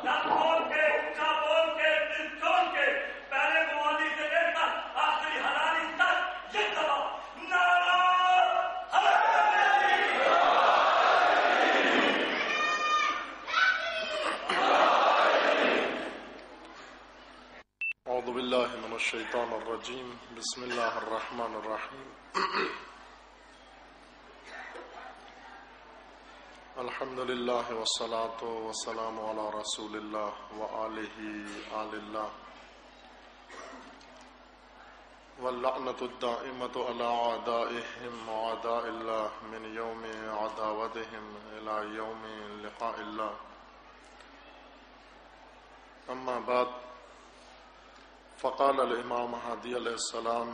الشیطان الرجیم بسم اللہ الرحمن الرحیم الحمد للہ والصلاة والسلام علی رسول اللہ وآلہ آل اللہ واللعنۃ الدائمۃ علی اعدائہم وأعداء اللہ من یوم عداوتہم الی یوم لقاء اللہ اما بعد فقال الامام ہادی علیہ السلام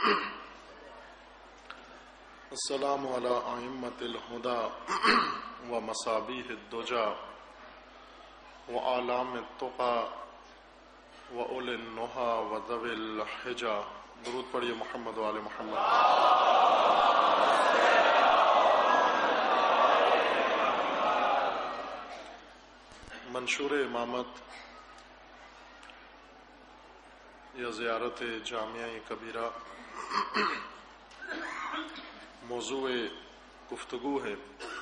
السلام علی ائمۃ الہدی ومصابیح الدجی واعلام التقی واولی النہی وذوی الحجی. درود پڑھیے محمد و آل محمد. منشور امامت یا زیارت جامعہ کبیرہ موضوع گفتگو ہے.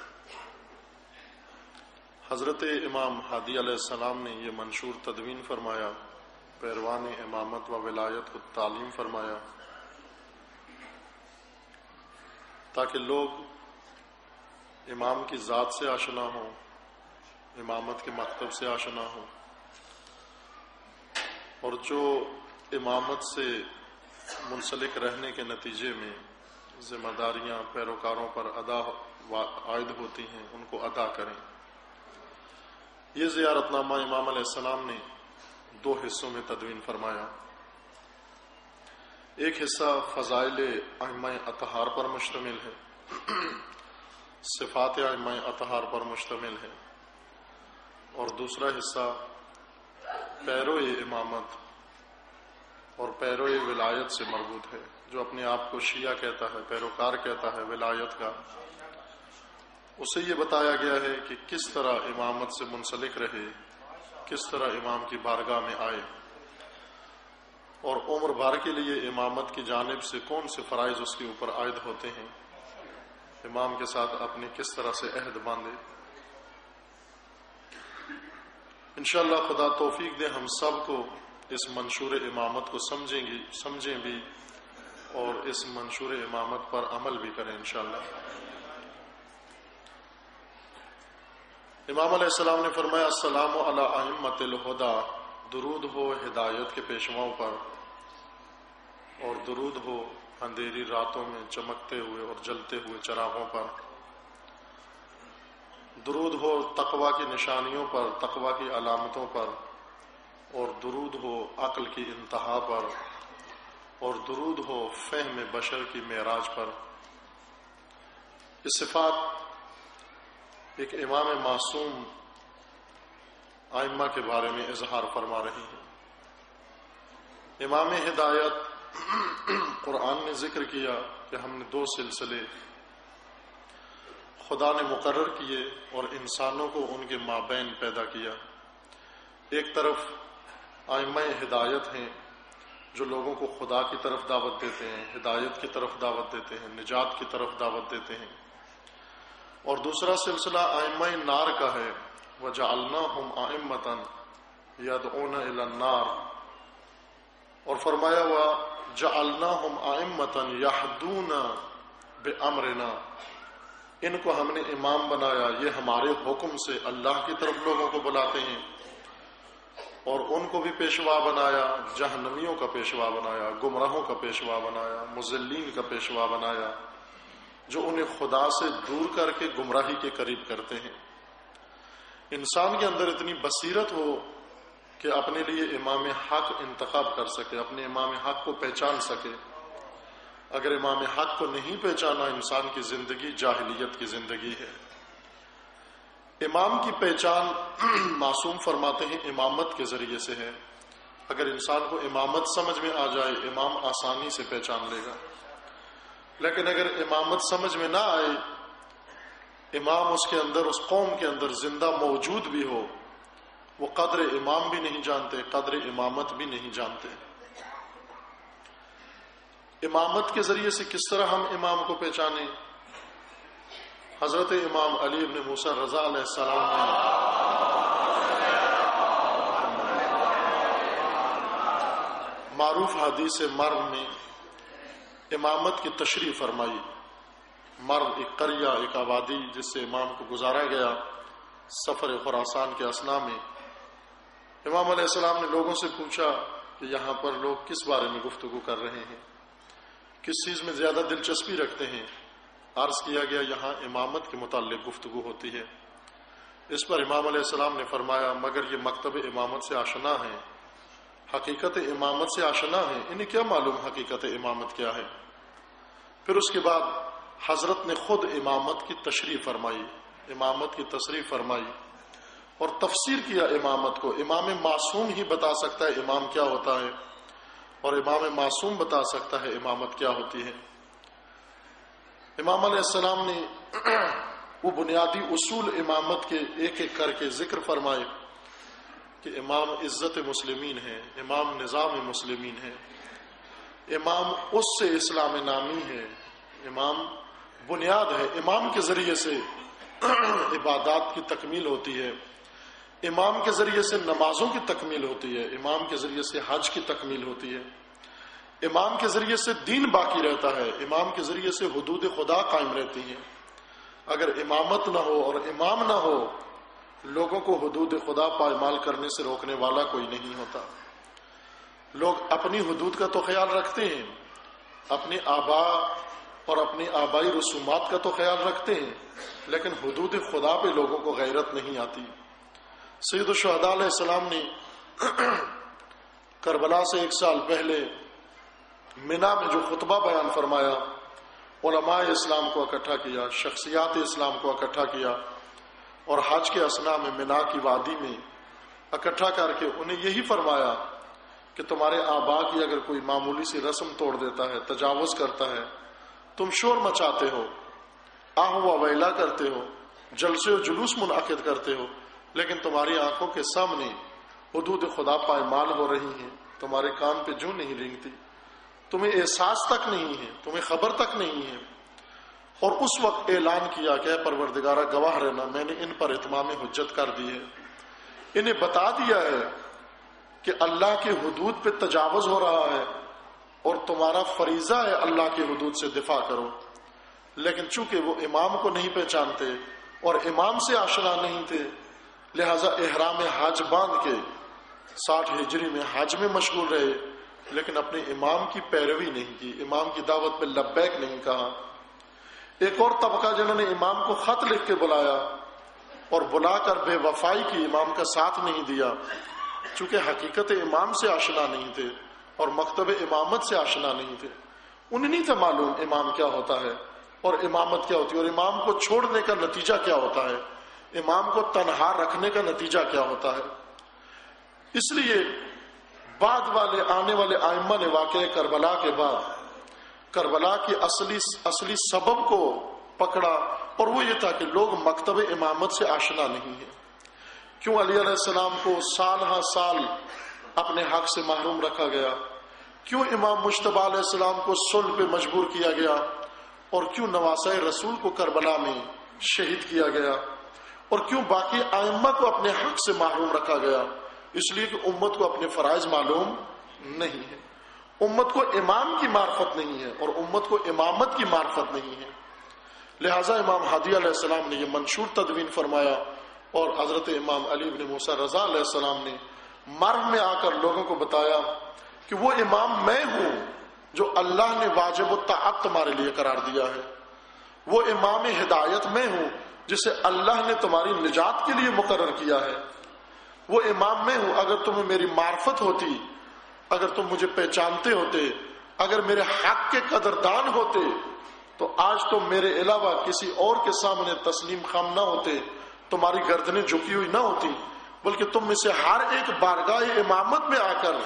حضرت امام ہادی علیہ السلام نے یہ منشور تدوین فرمایا، پیروان امامت و ولایت کو تعلیم فرمایا تاکہ لوگ امام کی ذات سے آشنا ہوں، امامت کے مکتب سے آشنا ہوں، اور جو امامت سے منسلک رہنے کے نتیجے میں ذمہ داریاں پیروکاروں پر عائد ہوتی ہیں ان کو ادا کریں. یہ زیارت نامہ امام علیہ السلام نے 2 حصوں میں تدوین فرمایا. ایک حصہ فضائل ائمہ اطہار پر مشتمل ہے، صفات ائمہ اطہار پر مشتمل ہے، اور دوسرا حصہ پیرو امامت اور پیرو ولایت سے مربوط ہے. جو اپنے آپ کو شیعہ کہتا ہے، پیروکار کہتا ہے ولایت کا، اسے یہ بتایا گیا ہے کہ کس طرح امامت سے منسلک رہے، کس طرح امام کی بارگاہ میں آئے، اور عمر بھر کے لیے امامت کی جانب سے کون سے فرائض اس کے اوپر عائد ہوتے ہیں، امام کے ساتھ اپنے کس طرح سے عہد باندھے. انشاءاللہ خدا توفیق دے ہم سب کو اس منشور امامت کو سمجھیں بھی اور اس منشور امامت پر عمل بھی کریں انشاءاللہ. امام علیہ السلام نے فرمایا السلام علی ائمۃ الہدی، درود ہو ہدایت کے پیشواؤں پر، اور درود ہو اندھیری راتوں میں چمکتے ہوئے اور جلتے ہوئے چراغوں پر، درود ہو تقوی کی نشانیوں پر، تقوی کی علامتوں پر، اور درود ہو عقل کی انتہا پر، اور درود ہو فہم بشر کی معراج پر. یہ صفات ایک امام معصوم ائمہ کے بارے میں اظہار فرما رہی ہیں. امام ہدایت قرآن نے ذکر کیا کہ ہم نے 2 سلسلے خدا نے مقرر کیے اور انسانوں کو ان کے مابین پیدا کیا. ایک طرف ائمہ ہدایت ہیں جو لوگوں کو خدا کی طرف دعوت دیتے ہیں، ہدایت کی طرف دعوت دیتے ہیں، نجات کی طرف دعوت دیتے ہیں، اور دوسرا سلسلہ ائمہ نار کا ہے وَجَعَلْنَاهُمْ أَئِمَّةً يَدْعُونَ إِلَى النَّارِ، اور فرمایا ہوا جَعَلْنَاهُمْ أَئِمَّةً يَهْدُونَ بِأَمْرِنَا، ان کو ہم نے امام بنایا، یہ ہمارے حکم سے اللہ کی طرف لوگوں کو بلاتے ہیں، اور ان کو بھی پیشوا بنایا، جہنمیوں کا پیشوا بنایا، گمراہوں کا پیشوا بنایا، مضلین کا پیشوا بنایا، جو انہیں خدا سے دور کر کے گمراہی کے قریب کرتے ہیں. انسان کے اندر اتنی بصیرت ہو کہ اپنے لیے امام حق انتخاب کر سکے، اپنے امام حق کو پہچان سکے. اگر امام حق کو نہیں پہچانا، انسان کی زندگی جاہلیت کی زندگی ہے. امام کی پہچان معصوم فرماتے ہیں امامت کے ذریعے سے ہے. اگر انسان کو امامت سمجھ میں آ جائے، امام آسانی سے پہچان لے گا. لیکن اگر امامت سمجھ میں نہ آئے، امام اس کے اندر، اس قوم کے اندر زندہ موجود بھی ہو، وہ قدر امام بھی نہیں جانتے، قدر امامت بھی نہیں جانتے۔ امامت کے ذریعے سے کس طرح ہم امام کو پہچانیں؟ حضرت امام علی بن موسیٰ رضا علیہ السلام نے معروف حدیث مرو میں امامت کی تشریح فرمائی۔ مرو ایک قریہ، ایک آبادی جس سے امام کو گزارا گیا سفر خراسان کے اثناء میں۔ امام علیہ السلام نے لوگوں سے پوچھا کہ یہاں پر لوگ کس بارے میں گفتگو کر رہے ہیں، کس چیز میں زیادہ دلچسپی رکھتے ہیں؟ عرض کیا گیا یہاں امامت کے متعلق گفتگو ہوتی ہے۔ اس پر امام علیہ السلام نے فرمایا مگر یہ مکتب امامت سے آشنا ہیں، حقیقت امامت سے آشنا ہیں، انہیں کیا معلوم حقیقت امامت کیا ہے؟ پھر اس کے بعد حضرت نے خود امامت کی تشریح فرمائی، امامت کی تصریح فرمائی اور تفسیر کیا امامت کو۔ امام معصوم ہی بتا سکتا ہے امام کیا ہوتا ہے، اور امام معصوم بتا سکتا ہے امامت کیا ہوتی ہے۔ امام علیہ السلام نے وہ بنیادی اصول امامت کے ایک ایک کر کے ذکر فرمائے کہ امام عزت مسلمین ہے، امام نظام مسلمین ہے، امام اس سے اسلام نامی ہے، امام بنیاد ہے، امام کے ذریعے سے عبادات کی تکمیل ہوتی ہے، امام کے ذریعے سے نمازوں کی تکمیل ہوتی ہے، امام کے ذریعے سے حج کی تکمیل ہوتی ہے، امام کے ذریعے سے دین باقی رہتا ہے، امام کے ذریعے سے حدود خدا قائم رہتی ہیں۔ اگر امامت نہ ہو اور امام نہ ہو، لوگوں کو حدود خدا پائمال کرنے سے روکنے والا کوئی نہیں ہوتا۔ لوگ اپنی حدود کا تو خیال رکھتے ہیں، اپنے آباء اور اپنی آبائی رسومات کا تو خیال رکھتے ہیں، لیکن حدود خدا پہ لوگوں کو غیرت نہیں آتی۔ سید الشہداء علیہ السلام نے کربلا سے 1 سال پہلے منا میں جو خطبہ بیان فرمایا، علماء اسلام کو اکٹھا کیا، شخصیات اسلام کو اکٹھا کیا، اور حج کے اثناء میں منا کی وادی میں اکٹھا کر کے انہیں یہی فرمایا کہ تمہارے آباء کی اگر کوئی معمولی سی رسم توڑ دیتا ہے، تجاوز کرتا ہے، تم شور مچاتے ہو، آہ و ویلا کرتے ہو، جلسے و جلوس منعقد کرتے ہو، لیکن تمہاری آنکھوں کے سامنے حدود خدا پائمال ہو رہی ہیں، تمہارے کان پہ جوں نہیں رینگتی، تمہیں احساس تک نہیں ہے، تمہیں خبر تک نہیں ہے۔ اور اس وقت اعلان کیا کہ اے پروردگارہ گواہ رہنا، میں نے ان پر اتمام حجت کر دی ہے، انہیں بتا دیا ہے کہ اللہ کے حدود پہ تجاوز ہو رہا ہے اور تمہارا فریضہ ہے اللہ کے حدود سے دفاع کرو۔ لیکن چونکہ وہ امام کو نہیں پہچانتے اور امام سے آشنا نہیں تھے، لہذا احرام حج باندھ کے 60 ہجری میں حج میں مشغول رہے، لیکن اپنے امام کی پیروی نہیں کی، امام کی دعوت پہ لبیک نہیں کہا۔ ایک اور طبقہ جنہوں نے امام کو خط لکھ کے بلایا اور بلا کر بے وفائی کی، امام کا ساتھ نہیں دیا، چونکہ حقیقت امام سے آشنا نہیں تھے اور مکتب امامت سے آشنا نہیں تھے، انہیں نہیں تھا معلوم امام کیا ہوتا ہے اور امامت کیا ہوتی ہے، اور امام کو چھوڑنے کا نتیجہ کیا ہوتا ہے، امام کو تنہا رکھنے کا نتیجہ کیا ہوتا ہے۔ اس لیے بعد والے آنے والے ائمہ نے واقعہ کربلا کے بعد کربلا کی اصلی سبب کو پکڑا، اور وہ یہ تھا کہ لوگ مکتب امامت سے آشنا نہیں ہیں۔ کیوں علی علیہ السلام کو سال ہاں سال اپنے حق سے محروم رکھا گیا، کیوں امام مجتبی علیہ السلام کو صلح پہ مجبور کیا گیا، اور کیوں نواسۂ رسول کو کربلا میں شہید کیا گیا، اور کیوں باقی ائمہ کو اپنے حق سے محروم رکھا گیا؟ اس لیے کہ امت کو اپنے فرائض معلوم نہیں ہے، امت کو امام کی معرفت نہیں ہے اور امت کو امامت کی معرفت نہیں ہے۔ لہٰذا امام ہادی علیہ السلام نے یہ منشور تدوین فرمایا، اور حضرت امام علی بن موسیٰ رضا علیہ السلام نے مرو میں آ کر لوگوں کو بتایا کہ وہ امام میں ہوں جو اللہ نے واجب الطاعت تمہارے لیے قرار دیا ہے، وہ امام ہدایت میں ہوں جسے اللہ نے تمہاری نجات کے لیے مقرر کیا ہے، وہ امام میں ہوں۔ اگر تمہیں میری معرفت ہوتی، اگر تم مجھے پہچانتے ہوتے، اگر میرے حق کے قدردان ہوتے، تو آج تم میرے علاوہ کسی اور کے سامنے تسلیم خم نہ ہوتے، تمہاری گردنیں جھکی ہوئی نہ ہوتی، بلکہ تم میں سے ہر ایک بارگاہ امامت میں آ کر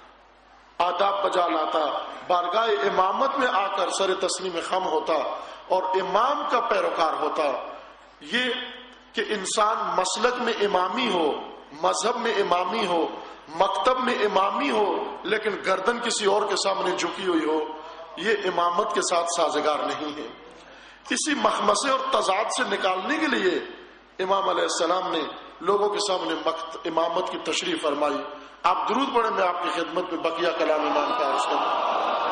آداب بجا لاتا، بارگاہ امامت میں آ کر سر تسلیم خم ہوتا اور امام کا پیروکار ہوتا۔ یہ کہ انسان مسلک میں امامی ہو، مذہب میں امامی ہو، مکتب میں امامی ہو، لیکن گردن کسی اور کے سامنے جھکی ہوئی ہو، یہ امامت کے ساتھ سازگار نہیں ہے۔ کسی مخمصے اور تضاد سے نکالنے کے لیے امام علیہ السلام نے لوگوں کے سامنے امامت کی تشریح فرمائی۔ آپ درود پڑھیں، میں آپ کی خدمت میں بقیہ کلام امام کا عرض کروں۔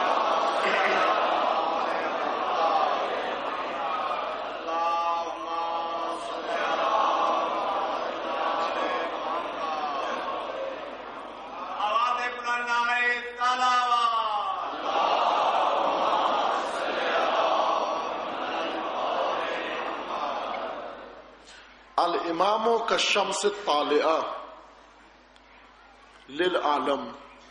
الامام کالشمس الطالعہ للعالم۔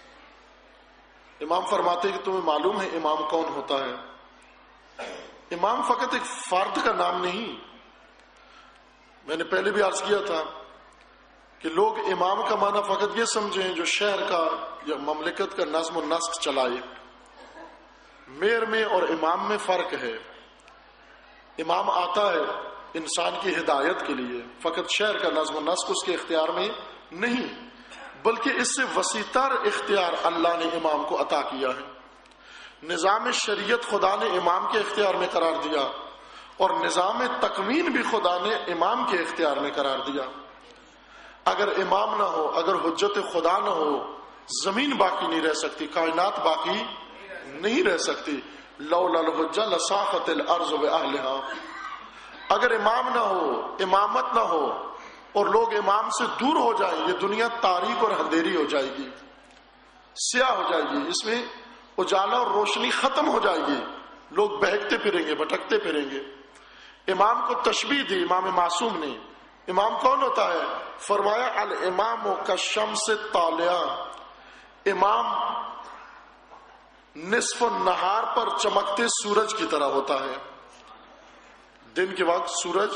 امام فرماتے کہ تمہیں معلوم ہے امام کون ہوتا ہے؟ امام فقط ایک فرد کا نام نہیں۔ میں نے پہلے بھی عرض کیا تھا کہ لوگ امام کا معنی فقط یہ سمجھیں جو شہر کا یا مملکت کا نظم و نسق چلائے۔ میر میں اور امام میں فرق ہے۔ امام آتا ہے انسان کی ہدایت کے لیے، فقط شہر کا نظم و نسق اس کے اختیار میں نہیں، بلکہ اس سے وسیع تر اختیار اللہ نے امام کو عطا کیا ہے۔ نظام شریعت خدا نے امام کے اختیار میں قرار دیا، اور نظام تکوین بھی خدا نے امام کے اختیار میں قرار دیا۔ اگر امام نہ ہو، اگر حجت خدا نہ ہو، زمین باقی نہیں رہ سکتی، کائنات باقی نہیں رہ سکتی۔ لولا الحجہ لساخت الارض واہلہا۔ اگر امام نہ ہو، امامت نہ ہو، اور لوگ امام سے دور ہو جائیں، یہ دنیا تاریک اور اندھیری ہو جائے گی، سیاہ ہو جائے گی، اس میں اجالا اور روشنی ختم ہو جائے گی، لوگ بہکتے پھریں گے، بھٹکتے پھریں گے۔ امام کو تشبیہ دی امام معصوم نے۔ امام کون ہوتا ہے؟ فرمایا الامام کالشمس الطالعہ۔ امام نصف النہار پر چمکتے سورج کی طرح ہوتا ہے۔ دن کے وقت سورج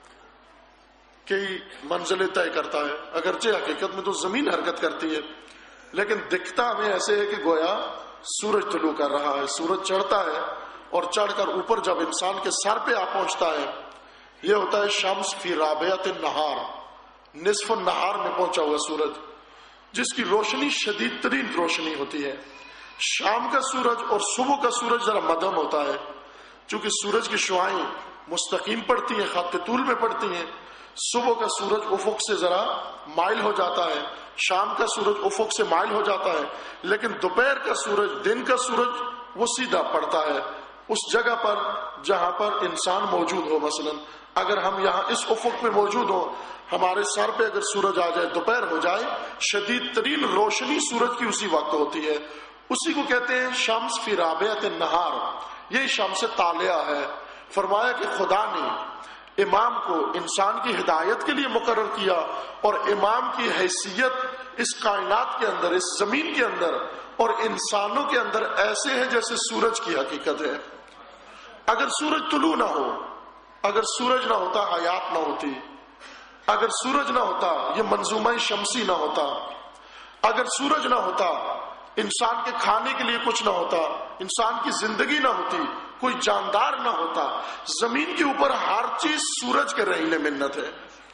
کئی منزلیں طے کرتا ہے، اگرچہ حقیقت میں تو زمین حرکت کرتی ہے، لیکن دکھتا ہمیں ایسے ہے کہ گویا سورج طلوع کر رہا ہے۔ سورج چڑھتا ہے اور چڑھ کر اوپر جب انسان کے سر پہ آ پہنچتا ہے، یہ ہوتا ہے شمس فی رابعۃ النہار، نصف النہار میں پہنچا ہوا سورج، جس کی روشنی شدید ترین روشنی ہوتی ہے۔ شام کا سورج اور صبح کا سورج ذرا مدھم ہوتا ہے، چونکہ سورج کی شعاعیں مستقیم پڑتی ہیں، خط طول میں پڑتی ہیں۔ صبح کا سورج افق سے ذرا مائل ہو جاتا ہے، شام کا سورج افق سے مائل ہو جاتا ہے، لیکن دوپہر کا سورج، دن کا سورج وہ سیدھا پڑتا ہے اس جگہ پر جہاں پر انسان موجود ہو۔ مثلا اگر ہم یہاں اس افق پہ موجود ہوں، ہمارے سر پہ اگر سورج آ جائے، دوپہر ہو جائے، شدید ترین روشنی سورج کی اسی وقت ہوتی ہے۔ اسی کو کہتے ہیں شمس فی رابعۃ النہار، یہی شمس طالعہ ہے۔ فرمایا کہ خدا نے امام کو انسان کی ہدایت کے لیے مقرر کیا، اور امام کی حیثیت اس کائنات کے اندر، اس زمین کے اندر اور انسانوں کے اندر ایسے ہے جیسے سورج کی حقیقت ہے۔ اگر سورج طلوع نہ ہو، اگر سورج نہ ہوتا حیات نہ ہوتی، اگر سورج نہ ہوتا یہ منظومہ شمسی نہ ہوتا، اگر سورج نہ ہوتا انسان کے کھانے کے لیے کچھ نہ ہوتا، انسان کی زندگی نہ ہوتی، کوئی جاندار نہ ہوتا۔ زمین کے اوپر ہر چیز سورج کے رہنے منت ہے،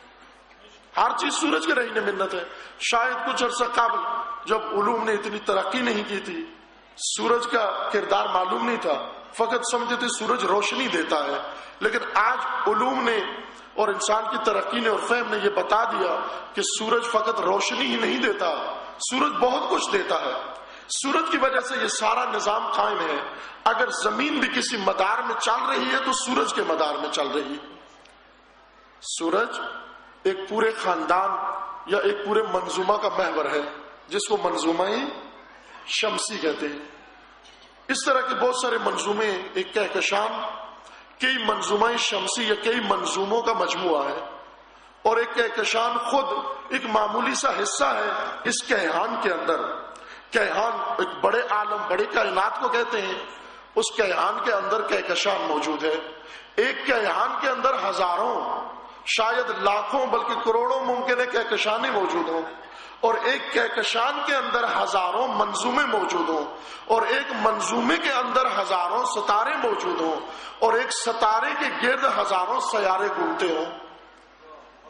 ہر چیز سورج کے رہنے منت ہے۔ شاید کچھ عرصہ قبل جب علوم نے اتنی ترقی نہیں کی تھی، سورج کا کردار معلوم نہیں تھا، فقط سمجھتے تھے سورج روشنی دیتا ہے، لیکن آج علوم نے اور انسان کی ترقی نے اور فہم نے یہ بتا دیا کہ سورج فقط روشنی ہی نہیں دیتا، سورج بہت کچھ دیتا ہے۔ سورج کی وجہ سے یہ سارا نظام قائم ہے۔ اگر زمین بھی کسی مدار میں چل رہی ہے تو سورج کے مدار میں چل رہی ہے۔ سورج ایک پورے خاندان یا ایک پورے منظومہ کا محور ہے، جس کو منظومہ شمسی کہتے ہیں۔ اس طرح کے بہت سارے منظومے، ایک کہکشان کئی منظومہ شمسی یا کئی منظوموں کا مجموعہ ہے، اور ایک کہکشان خود ایک معمولی سا حصہ ہے اس کیہان کے اندر۔ کیہان ایک بڑے عالم، بڑے کائنات کو کہتے ہیں، اس کیہان کے اندر کہکشان موجود ہے۔ ایک کیہان کے اندر ہزاروں، شاید لاکھوں بلکہ کروڑوں ممکن ہے کہکشانیں موجود ہوں، اور ایک کہکشان کے اندر ہزاروں منظومے موجود ہوں، اور ایک منظومے کے اندر ہزاروں ستارے موجود ہوں، اور ایک ستارے کے گرد ہزاروں سیارے گھومتے ہوں۔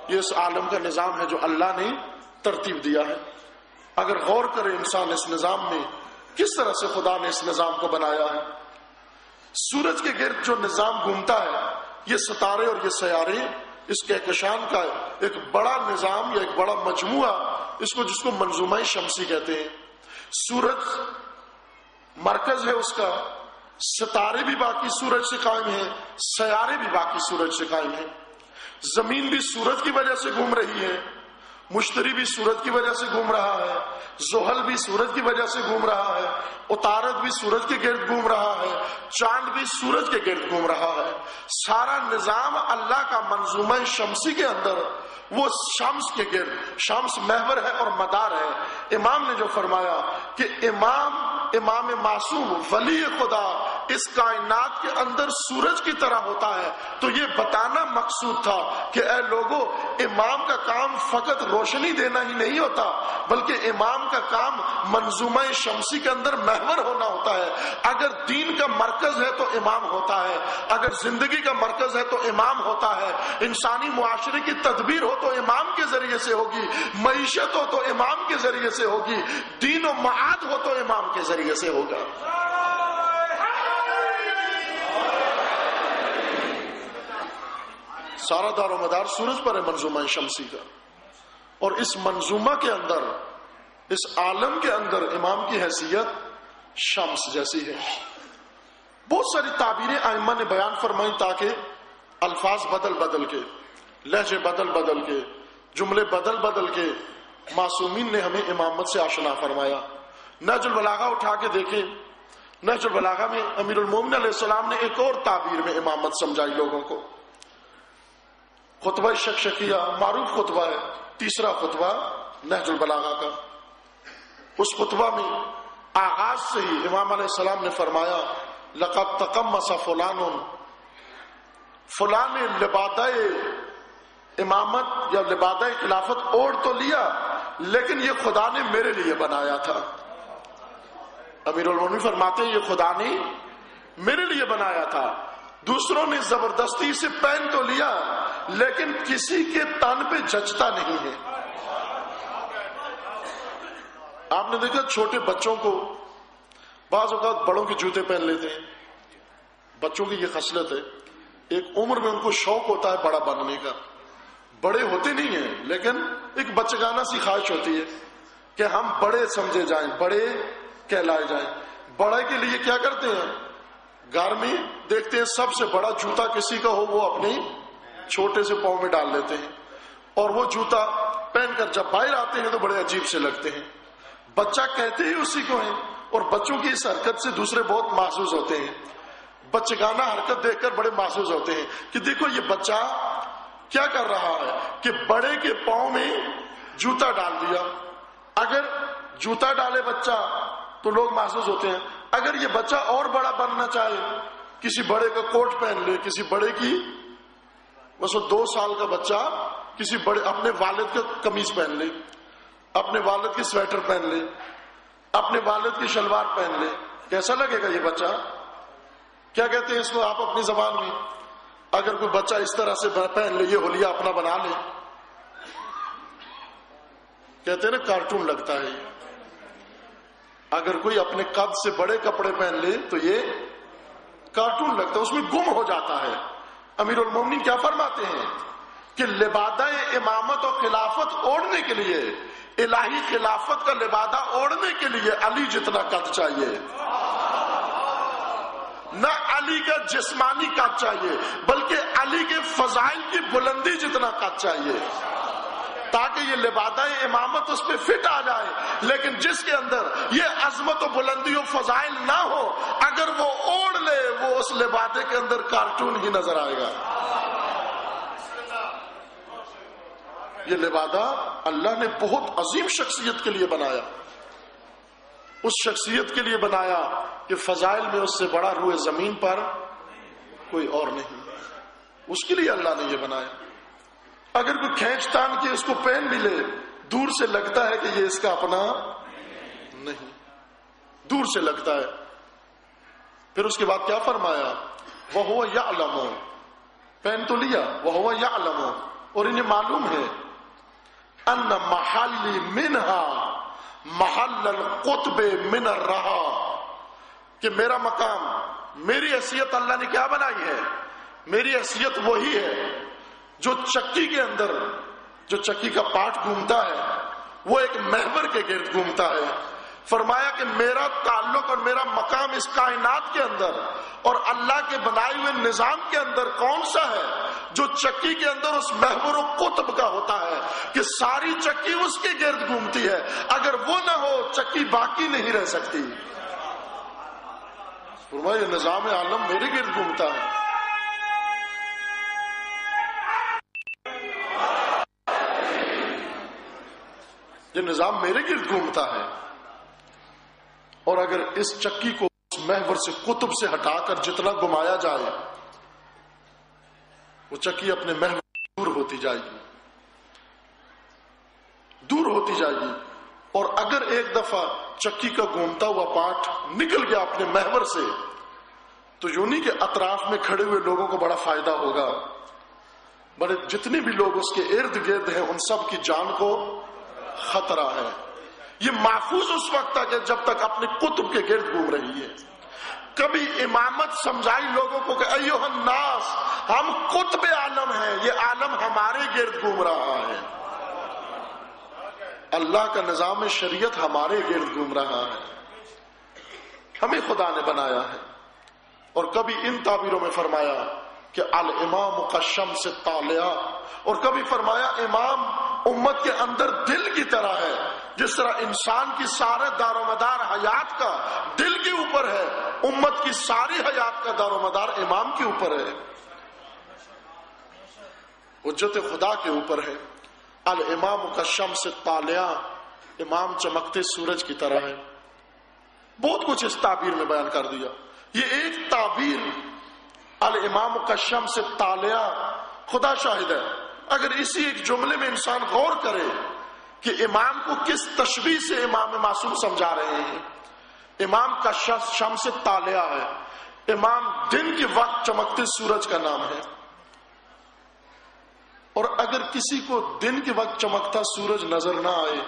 یہ اس عالم کا نظام ہے جو اللہ نے ترتیب دیا ہے. اگر غور کرے انسان اس نظام میں، کس طرح سے خدا نے اس نظام کو بنایا ہے. سورج کے گرد جو نظام گھومتا ہے، یہ ستارے اور یہ سیارے اس کہکشان کا ایک بڑا نظام یا ایک بڑا مجموعہ، جس کو منظومہ شمسی کہتے ہیں. سورج مرکز ہے اس کا، ستارے بھی باقی سورج سے قائم ہیں، سیارے بھی باقی سورج سے قائم ہیں. زمین بھی سورج کی وجہ سے گھوم رہی ہے، مشتری بھی سورج کی وجہ سے گھوم رہا ہے، زحل بھی سورج کی وجہ سے گھوم رہا ہے، عطارد بھی سورج کے گرد گھوم رہا ہے، چاند بھی سورج کے گرد گھوم رہا ہے. سارا نظام اللہ کا منظومہ شمسی کے اندر، وہ شمس کے گرد، شمس محور ہے اور مدار ہے. امام نے جو فرمایا کہ امام معصوم ولی خدا اس کائنات کے اندر سورج کی طرح ہوتا ہے، تو یہ بتانا مقصود تھا کہ اے لوگوں، امام کا کام فقط روشنی دینا ہی نہیں ہوتا، بلکہ امام کا کام منظومہ شمسی کے اندر محور ہونا ہوتا ہے. اگر دین کا مرکز ہے تو امام ہوتا ہے، اگر زندگی کا مرکز ہے تو امام ہوتا ہے، انسانی معاشرے کی تدبیر ہو تو امام کے ذریعے سے ہوگی، معیشت ہو تو امام کے ذریعے سے ہوگی، دین و معاد ہو تو امام کے ذریعے سے ہوگا. سارا دار و مدار سورج پر ہے منظومہ شمسی کا. اور اس منظومہ کے اندر، اس عالم کے اندر امام کی حیثیت شمس جیسی ہے. بہت ساری تعبیریں ائمہ نے بیان فرمائی تاکہ الفاظ بدل کے، لہجے بدل کے، جملے بدل کے معصومین نے ہمیں امامت سے آشنا فرمایا. نہج البلاغہ اٹھا کے دیکھیں، نہج البلاغہ میں امیر المومنین علیہ السلام نے ایک اور تعبیر میں امامت سمجھائی لوگوں کو. خطبہ شکشکیہ معروف خطبہ ہے، تیسرا خطبہ نہج البلاغہ کا. اس خطبہ میں آغاز سے ہی امام علیہ السلام نے فرمایا لقد تقمص فلان نے لبادہ امامت یا لبادہ خلافت اوڑھ تو لیا، لیکن یہ خدا نے میرے لیے بنایا تھا. امیر المومنین فرماتے ہیں یہ خدا نے میرے لیے بنایا تھا. دوسروں نے زبردستی سے پہن تو لیا، لیکن کسی کے تن پہ جچتا نہیں ہے. آپ نے دیکھا چھوٹے بچوں کو بعض اوقات بڑوں کے جوتے پہن لیتے ہیں. بچوں کی یہ خصلت ہے، ایک عمر میں ان کو شوق ہوتا ہے بڑا بننے کا. بڑے ہوتے نہیں ہیں، لیکن ایک بچگانہ سی خواہش ہوتی ہے کہ ہم بڑے سمجھے جائیں، بڑے کہلائے جائیں. بڑے کے لیے کیا کرتے ہیں؟ گھر میں دیکھتے ہیں سب سے بڑا جوتا کسی کا ہو، وہ اپنے چھوٹے سے پاؤں میں ڈال لیتے ہیں، اور وہ جوتا پہن کر جب باہر آتے ہیں تو بڑے عجیب سے لگتے ہیں. بچہ کہتے ہی اسی کو ہیں، اور بچوں کی اس حرکت سے دوسرے بہت محظوظ ہوتے ہیں. بچگانہ حرکت دیکھ کر بڑے محظوظ ہوتے ہیں کہ دیکھو یہ بچہ کیا کر رہا ہے کہ بڑے کے پاؤں میں جوتا ڈال دیا. اگر جوتا ڈالے بچہ تو لوگ محظوظ ہوتے ہیں. اگر یہ بچہ اور بڑا بننا چاہے، کسی بڑے کا کوٹ پہن لے، کسی بڑے کی بس وہ 2 سال کا بچہ کسی بڑے اپنے والد کا قمیض پہن لے، اپنے والد کی سویٹر پہن لے، اپنے والد کی شلوار پہن لے، کیسا لگے گا یہ بچہ؟ کیا کہتے ہیں اس کو آپ اپنی زبان میں؟ اگر کوئی بچہ اس طرح سے پہن لے، یہ حلیہ اپنا بنا لے، کہتے ہیں نا کارٹون لگتا ہے. اگر کوئی اپنے قد سے بڑے کپڑے پہن لے تو یہ کارٹون لگتا ہے، اس میں گم ہو جاتا ہے. امیر المومنین کیا فرماتے ہیں کہ لبادہ امامت اور خلافت اوڑھنے کے لیے، الہی خلافت کا لبادہ اوڑھنے کے لیے علی جتنا قد چاہیے، نہ علی کا جسمانی قد چاہیے، بلکہ علی کے فضائل کی بلندی جتنا قد چاہیے، تاکہ یہ لبادہ امامت اس پہ فٹ آ جائے. لیکن جس کے اندر یہ عظمت و بلندی و فضائل نہ ہو، اگر وہ اوڑھ لے، وہ اس لبادے کے اندر کارٹون ہی نظر آئے گا. یہ لبادہ اللہ نے بہت عظیم شخصیت کے لیے بنایا، اس شخصیت کے لیے بنایا کہ فضائل میں اس سے بڑا روئے زمین پر کوئی اور نہیں. اس کے لیے اللہ نے یہ بنایا. اگر کوئی کھینچ تان کے اس کو پہن بھی لے، دور سے لگتا ہے کہ یہ اس کا اپنا نہیں، دور سے لگتا ہے. پھر اس کے بعد کیا فرمایا؟ وَهُوَ يَعْلَمُ، پہن تو لیا، وَهُوَ يَعْلَمُ، اور انہیں معلوم ہے ان محلی منہا محل القطب من الرہا، کہ میرا مقام، میری حیثیت اللہ نے کیا بنائی ہے؟ میری حیثیت وہی ہے جو چکی کے اندر، جو چکی کا پاٹ گھومتا ہے وہ ایک محور کے گرد گھومتا ہے۔ فرمایا کہ میرا تعلق اور میرا مقام اس کائنات کے اندر اور اللہ کے بنائے ہوئے نظام کے اندر کون سا ہے؟ جو چکی کے اندر اس محور و قطب کا ہوتا ہے کہ ساری چکی اس کے گرد گھومتی ہے، اگر وہ نہ ہو چکی باقی نہیں رہ سکتی۔ فرمایا یہ نظام عالم میرے گرد گھومتا ہے۔ یہ نظام میرے گرد گھومتا ہے، اور اگر اس چکی کو اس محور سے قطب سے ہٹا کر جتنا گھمایا جائے وہ چکی اپنے محور دور ہوتی جائے گی، دور ہوتی جائے گی۔ اور اگر ایک دفعہ چکی کا گھومتا ہوا پاٹ نکل گیا اپنے محور سے تو یوں نہیں کہ اطراف میں کھڑے ہوئے لوگوں کو بڑا فائدہ ہوگا، بڑے جتنے بھی لوگ اس کے ارد گرد ہیں ان سب کی جان کو خطرہ ہے۔ یہ محفوظ اس وقت تک ہے جب تک اپنے قطب کے گرد گھوم رہی ہے۔ کبھی امامت سمجھائی لوگوں کو کہ ایھا الناس، ہم قطب عالم ہیں، یہ عالم ہمارے گرد گھوم رہا ہے، اللہ کا نظام شریعت ہمارے گرد گھوم رہا ہے، ہمیں خدا نے بنایا ہے۔ اور کبھی ان تعبیروں میں فرمایا کہ الامام کالشمس الطالعہ، اور کبھی فرمایا امام امت کے اندر دل کی طرح ہے، جس طرح انسان کی سارے دار و مدار حیات کا دل کے اوپر ہے، امت کی ساری حیات کا دار و مدار امام کے اوپر ہے، حجت خدا کے اوپر ہے۔ الامام کالشمس الطالعہ، امام چمکتے سورج کی طرح ہے۔ بہت کچھ اس تعبیر میں بیان کر دیا۔ یہ ایک تعبیر الامام کالشمس الطالعہ، خدا شاہد ہے اگر اسی ایک جملے میں انسان غور کرے کہ امام کو کس تشبیہ سے امام معصوم سمجھا رہے ہیں۔ امام کا شمس طالعہ ہے، امام دن کے وقت چمکتے سورج کا نام ہے، اور اگر کسی کو دن کے وقت چمکتا سورج نظر نہ آئے،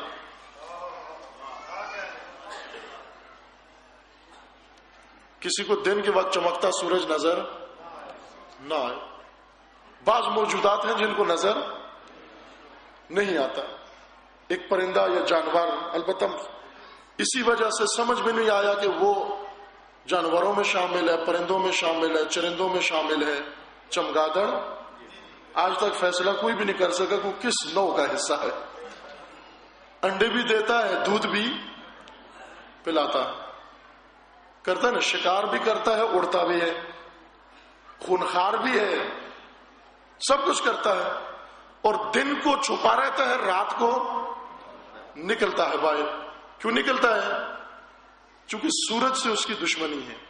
کسی کو دن کے وقت چمکتا سورج نظر نہ آئے، بعض موجودات ہیں جن کو نظر نہیں آتا، ایک پرندہ یا جانور، البتہ اسی وجہ سے سمجھ میں نہیں آیا کہ وہ جانوروں میں شامل ہے، پرندوں میں شامل ہے، چرندوں میں شامل ہے۔ چمگادڑ آج تک فیصلہ کوئی بھی نہیں کر سکا کہ کس نوع کا حصہ ہے، انڈے بھی دیتا ہے، دودھ بھی پلاتا ہے، کرتا ہے نا، شکار بھی کرتا ہے، اڑتا بھی ہے، خونخوار بھی ہے، سب کچھ کرتا ہے، اور دن کو چھپا رہتا ہے، رات کو نکلتا ہے باہر۔ کیوں نکلتا ہے؟ چونکہ سورج سے اس کی دشمنی ہے۔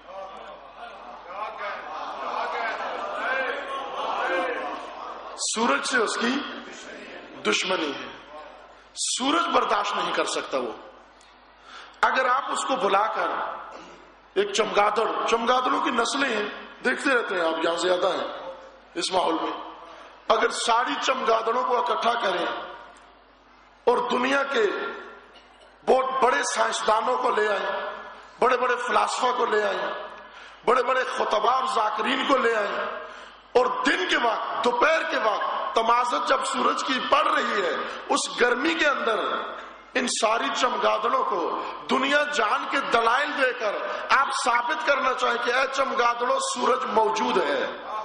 سورج سے اس کی دشمنی ہے، سورج برداشت نہیں کر سکتا وہ۔ اگر آپ اس کو بلا کر ایک چمگادڑوں کی نسلیں ہیں، دیکھتے رہتے ہیں آپ، یہاں زیادہ ہیں اس ماحول میں، اگر ساری چمگادڑوں کو اکٹھا کریں اور دنیا کے بہت بڑے سائنسدانوں کو لے آئیں، بڑے بڑے فلاسفہ کو لے آئیں، بڑے بڑے خطباء اور ذاکرین کو لے آئیں، اور دن کے وقت، دوپہر کے وقت تمازت جب سورج کی پڑ رہی ہے، اس گرمی کے اندر ان ساری چمگادڑوں کو دنیا جان کے دلائل دے کر آپ ثابت کرنا چاہیں کہ اے چمگادڑوں سورج موجود ہے،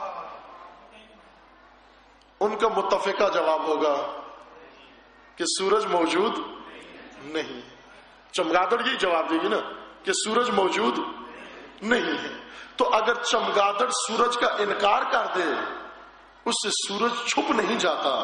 ان کا متفقہ جواب ہوگا کہ سورج موجود نہیں۔ چمگادڑ یہی جواب دے گی نا کہ سورج موجود نہیں ہے۔ تو اگر چمگادڑ سورج کا انکار کر دے، اس سے سورج چھپ نہیں جاتا۔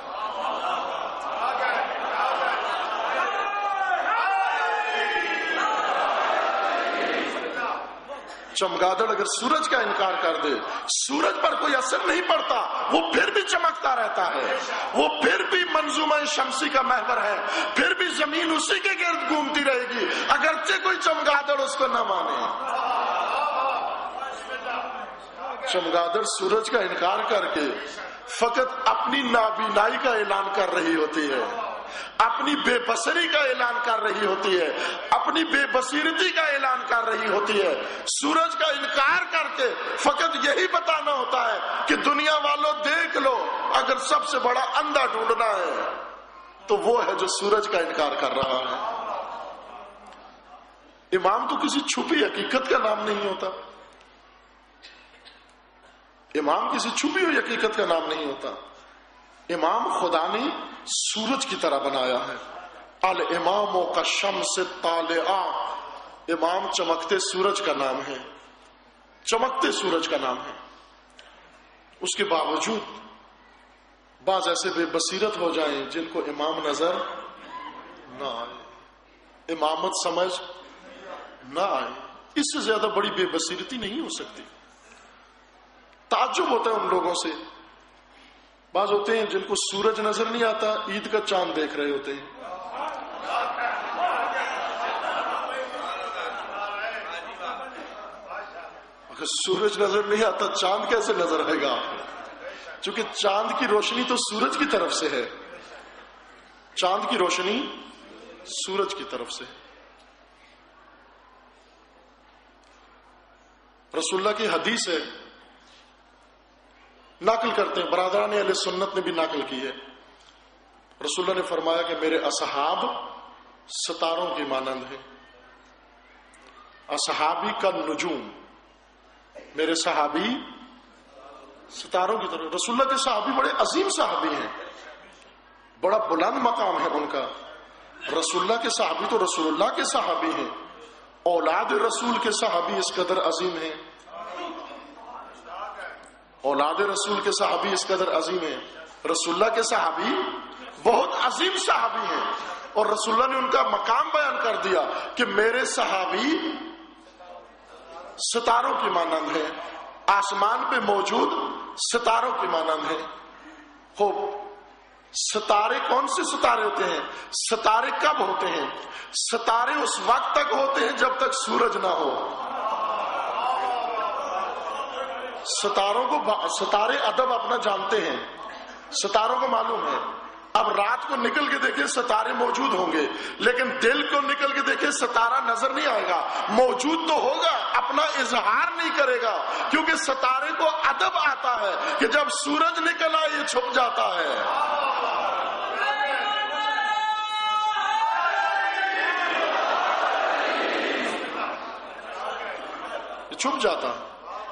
چمگادڑ اگر سورج کا انکار کر دے، سورج پر کوئی اثر نہیں پڑتا، وہ پھر بھی چمکتا رہتا ہے، وہ پھر بھی منظومہ شمسی کا محور ہے، پھر بھی زمین اسی کے گرد گھومتی رہے گی، اگرچہ کوئی چمگادڑ اس کو نہ مانے۔ چمگادڑ سورج کا انکار کر کے فقط اپنی نابینائی کا اعلان کر رہی ہوتی ہے، اپنی بے بصری کا اعلان کر رہی ہوتی ہے، اپنی بے بصیرتی کا اعلان کر رہی ہوتی ہے۔ سورج کا انکار کر کے فقط یہی بتانا ہوتا ہے کہ دنیا والوں دیکھ لو، اگر سب سے بڑا اندھا ڈھونڈنا ہے تو وہ ہے جو سورج کا انکار کر رہا ہے۔ امام تو کسی چھپی حقیقت کا نام نہیں ہوتا، امام کسی چھپی ہوئی حقیقت کا نام نہیں ہوتا، امام خدا نے سورج کی طرح بنایا ہے۔ الامام کالشمس طالعہ، امام چمکتے سورج کا نام ہے، چمکتے سورج کا نام ہے۔ اس کے باوجود بعض ایسے بے بصیرت ہو جائیں جن کو امام نظر نہ آئے، امامت سمجھ نہ آئے، اس سے زیادہ بڑی بے بصیرتی نہیں ہو سکتی۔ تعجب ہوتا ہے ان لوگوں سے، بعض ہوتے ہیں جن کو سورج نظر نہیں آتا، عید کا چاند دیکھ رہے ہوتے ہیں۔ اگر سورج نظر نہیں آتا چاند کیسے نظر آئے گا؟ چونکہ چاند کی روشنی تو سورج کی طرف سے ہے، چاند کی روشنی سورج کی طرف سے ہے۔ رسول اللہ کی حدیث ہے، نقل کرتے ہیں، برادران اہل سنت نے بھی نقل کی ہے۔ رسول اللہ نے فرمایا کہ میرے اصحاب ستاروں کی مانند ہیں، اصحابی کا نجوم، میرے صحابی ستاروں کی طرح۔ رسول اللہ کے صحابی بڑے عظیم صحابی ہیں، بڑا بلند مقام ہے ان کا۔ رسول اللہ کے صحابی تو رسول اللہ کے صحابی ہیں، اولاد رسول کے صحابی اس قدر عظیم ہیں، اولاد رسول کے صحابی اس قدر عظیم ہیں۔ رسول اللہ کے صحابی بہت عظیم صحابی ہیں، اور رسول اللہ نے ان کا مقام بیان کر دیا کہ میرے صحابی ستاروں کی مانند ہیں، آسمان پہ موجود ستاروں کی مانند ہیں۔ خوب، ستارے کون سے ستارے ہوتے ہیں؟ ستارے کب ہوتے ہیں؟ ستارے اس وقت تک ہوتے ہیں جب تک سورج نہ ہو۔ ستاروں کو، ستارے ادب اپنا جانتے ہیں، ستاروں کو معلوم ہے اب رات کو نکل کے دیکھیں ستارے موجود ہوں گے، لیکن دل کو نکل کے دیکھیں ستارہ نظر نہیں آئے گا، موجود تو ہوگا، اپنا اظہار نہیں کرے گا، کیونکہ ستارے کو ادب آتا ہے کہ جب سورج نکل آئے یہ چھپ جاتا ہے۔ یہ چھپ جاتا ہے،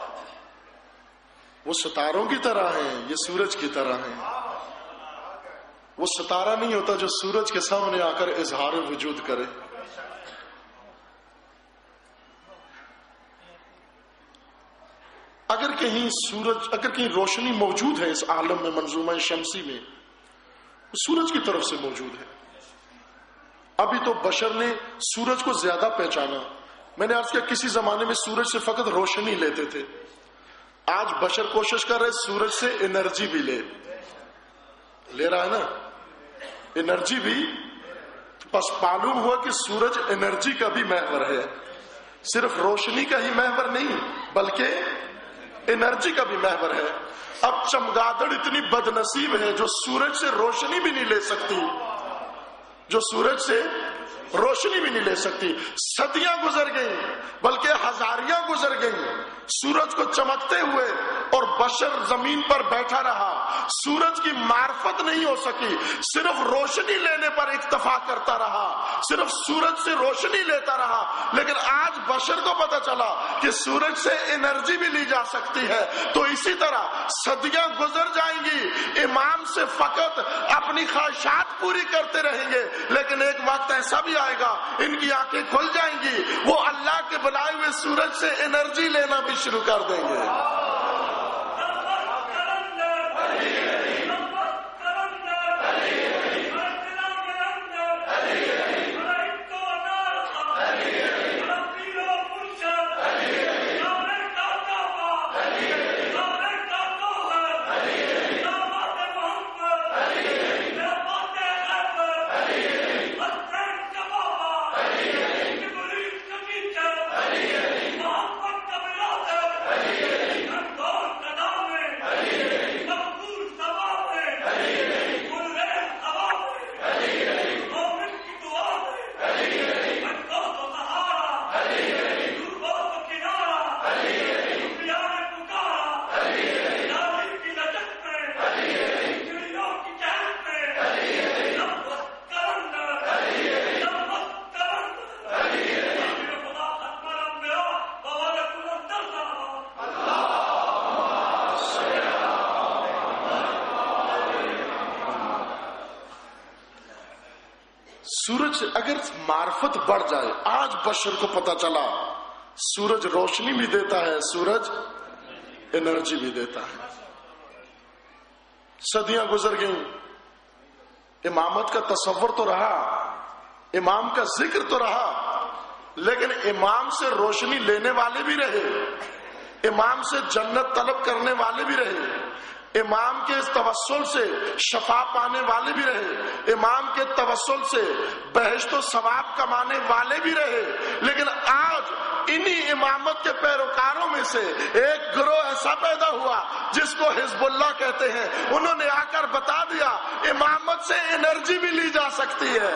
وہ ستاروں کی طرح ہیں، یہ سورج کی طرح ہیں۔ وہ ستارہ نہیں ہوتا جو سورج کے سامنے آ کر اظہار وجود کرے۔ اگر کہیں روشنی موجود ہے اس عالم میں، منظومہ شمسی میں، وہ سورج کی طرف سے موجود ہے۔ ابھی تو بشر نے سورج کو زیادہ پہچانا۔ میں نے عرض کیا کسی زمانے میں سورج سے فقط روشنی لیتے تھے، آج بشر کوشش کر رہے سورج سے انرجی بھی لے رہا ہے نا، انرجی بھی۔ بس معلوم ہوا کہ سورج انرجی کا بھی محور ہے، صرف روشنی کا ہی محور نہیں بلکہ انرجی کا بھی محور ہے۔ اب چمگادڑ اتنی بد نصیب ہے جو سورج سے روشنی بھی نہیں لے سکتی، جو سورج سے روشنی بھی نہیں لے سکتی۔ صدیاں گزر گئیں، بلکہ ہزاریاں گزر گئیں سورج کو چمکتے ہوئے، اور بشر زمین پر بیٹھا رہا، سورج کی معرفت نہیں ہو سکی، صرف روشنی لینے پر اکتفا کرتا رہا، صرف سورج سے روشنی لیتا رہا۔ لیکن آج بشر کو پتا چلا کہ سورج سے انرجی بھی لی جا سکتی ہے۔ تو اسی طرح صدیاں گزر جائیں گی، امام سے فقط اپنی خواہشات پوری کرتے رہیں گے، لیکن ایک وقت ایسا بھی آئے گا ان کی آنکھیں کھل جائیں گی، وہ اللہ کے بنائے ہوئے سورج سے انرجی لینا بھی شروع کر دیں گے۔ سورج سے اگر معرفت بڑھ جائے، آج بشر کو پتا چلا سورج روشنی بھی دیتا ہے، سورج انرجی بھی دیتا ہے. صدیاں گزر گئیں، امامت کا تصور تو رہا، امام کا ذکر تو رہا، لیکن امام سے روشنی لینے والے بھی رہے، امام سے جنت طلب کرنے والے بھی رہے، امام کے توسل سے شفا پانے والے بھی رہے، امام کے توسل سے بہشت و ثواب کمانے والے بھی رہے. لیکن آج انہی امامت کے پیروکاروں میں سے ایک گروہ ایسا پیدا ہوا جس کو حزب اللہ کہتے ہیں. انہوں نے آ کر بتا دیا امامت سے انرجی بھی لی جا سکتی ہے.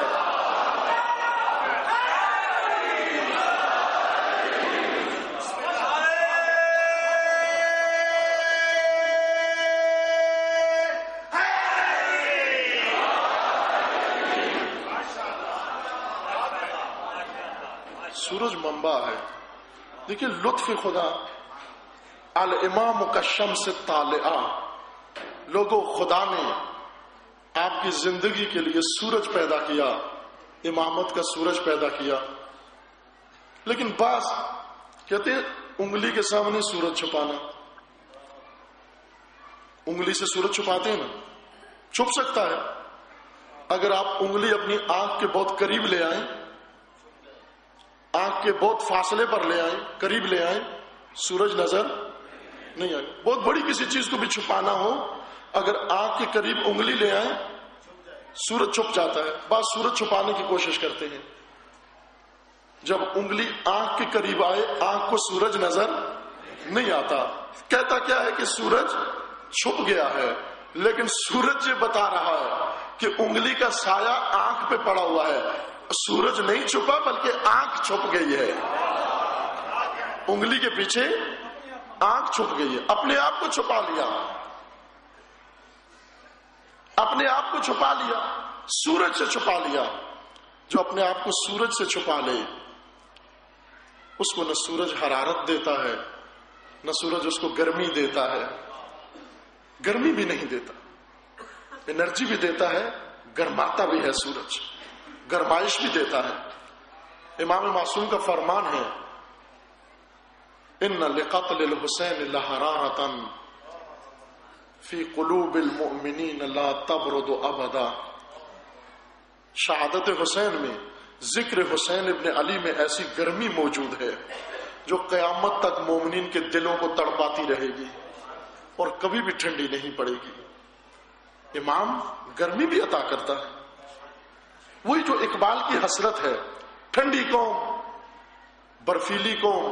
سورج منبع ہے. دیکھیے لطف خدا، الامام کا شمس طالعہ. لوگوں خدا نے آپ کی زندگی کے لیے سورج پیدا کیا، امامت کا سورج پیدا کیا. لیکن بعض کہتے ہیں انگلی کے سامنے سورج چھپانا. انگلی سے سورج چھپاتے ہیں نا، چھپ سکتا ہے. اگر آپ انگلی اپنی آنکھ کے بہت قریب لے آئیں، آنکھ کے بہت فاصلے پر لے آئیں، قریب لے آئیں، سورج نظر نہیں آئے. بہت بڑی کسی چیز کو بھی چھپانا ہو، اگر آنکھ کے قریب انگلی لے آئیں سورج چھپ جاتا ہے. بعض سورج چھپانے کی کوشش کرتے ہیں. جب انگلی آنکھ کے قریب آئے آنکھ کو سورج نظر نہیں آتا. کہتا کیا ہے کہ سورج چھپ گیا ہے، لیکن سورج یہ بتا رہا ہے کہ انگلی کا سایہ آنکھ پہ پڑا ہوا ہے. سورج نہیں چھپا بلکہ آنکھ چھپ گئی ہے. انگلی کے پیچھے آنکھ چھپ گئی ہے. اپنے آپ کو چھپا لیا، اپنے آپ کو چھپا لیا، سورج سے چھپا لیا. جو اپنے آپ کو سورج سے چھپا لے اس کو نہ سورج حرارت دیتا ہے، نہ سورج اس کو گرمی دیتا ہے. گرمی بھی نہیں دیتا، انرجی بھی دیتا ہے، گرماتا بھی ہے. سورج گرمائش بھی دیتا ہے. امام معصوم کا فرمان ہے ان لقتل الحسین لحرارۃ فی قلوب المؤمنین لا تبرد ابدا. شہادت حسین میں، ذکر حسین ابن علی میں ایسی گرمی موجود ہے جو قیامت تک مومنین کے دلوں کو تڑپاتی رہے گی اور کبھی بھی ٹھنڈی نہیں پڑے گی. امام گرمی بھی عطا کرتا ہے. وہی جو اقبال کی حسرت ہے، ٹھنڈی قوم، برفیلی قوم،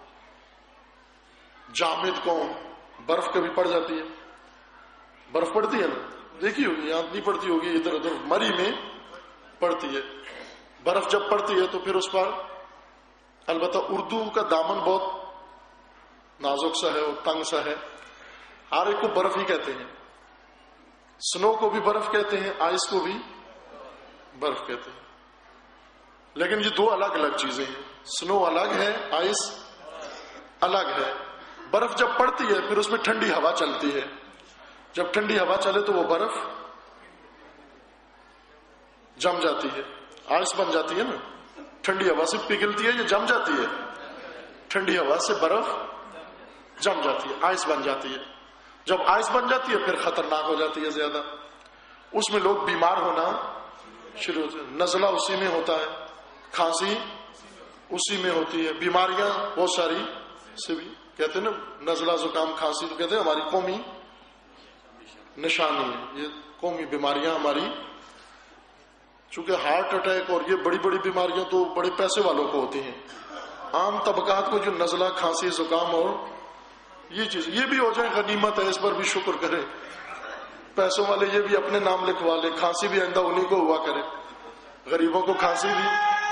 جامد قوم. برف کبھی پڑ جاتی ہے، برف پڑتی ہے نا، دیکھی ہوگی، یہاں نہیں پڑتی ہوگی، ادھر ادھر مری میں پڑتی ہے. برف جب پڑتی ہے تو پھر اس پر البتہ اردو کا دامن بہت نازک سا ہے اور تنگ سا ہے. ہر ایک کو برف ہی کہتے ہیں. سنو کو بھی برف کہتے ہیں، آئس کو بھی برف کہتے ہیں. لیکن یہ دو الگ الگ چیزیں ہیں. سنو الگ ہے، آئس الگ ہے. برف جب پڑتی ہے پھر اس میں ٹھنڈی ہوا چلتی ہے. جب ٹھنڈی ہوا چلے تو وہ برف جم جاتی ہے، آئس بن جاتی ہے نا. ٹھنڈی ہوا سے پگھلتی ہے، یہ جم جاتی ہے. ٹھنڈی ہوا سے برف جم جاتی ہے، آئس بن جاتی ہے. جب آئس بن جاتی ہے پھر خطرناک ہو جاتی ہے زیادہ. اس میں لوگ بیمار ہونا شروع ہوتے ہیں. نزلہ اسی میں ہوتا ہے، کھانسی اسی میں ہوتی ہے. بیماریاں بہت ساری سے بھی کہتے ہیں نا، نزلہ زکام کھانسی تو کہتے ہیں ہماری قومی نشانی ہے. یہ قومی بیماریاں ہماری، چونکہ ہارٹ اٹیک اور یہ بڑی بڑی بیماریاں تو بڑے پیسے والوں کو ہوتی ہیں. عام طبقات کو جو نزلہ کھانسی زکام اور یہ چیز یہ بھی ہو جائے غنیمت ہے، اس پر بھی شکر کرے. پیسوں والے یہ بھی اپنے نام لکھوا لے، کھانسی بھی آئندہ انہیں کو ہوا کرے. غریبوں کو کھانسی بھی.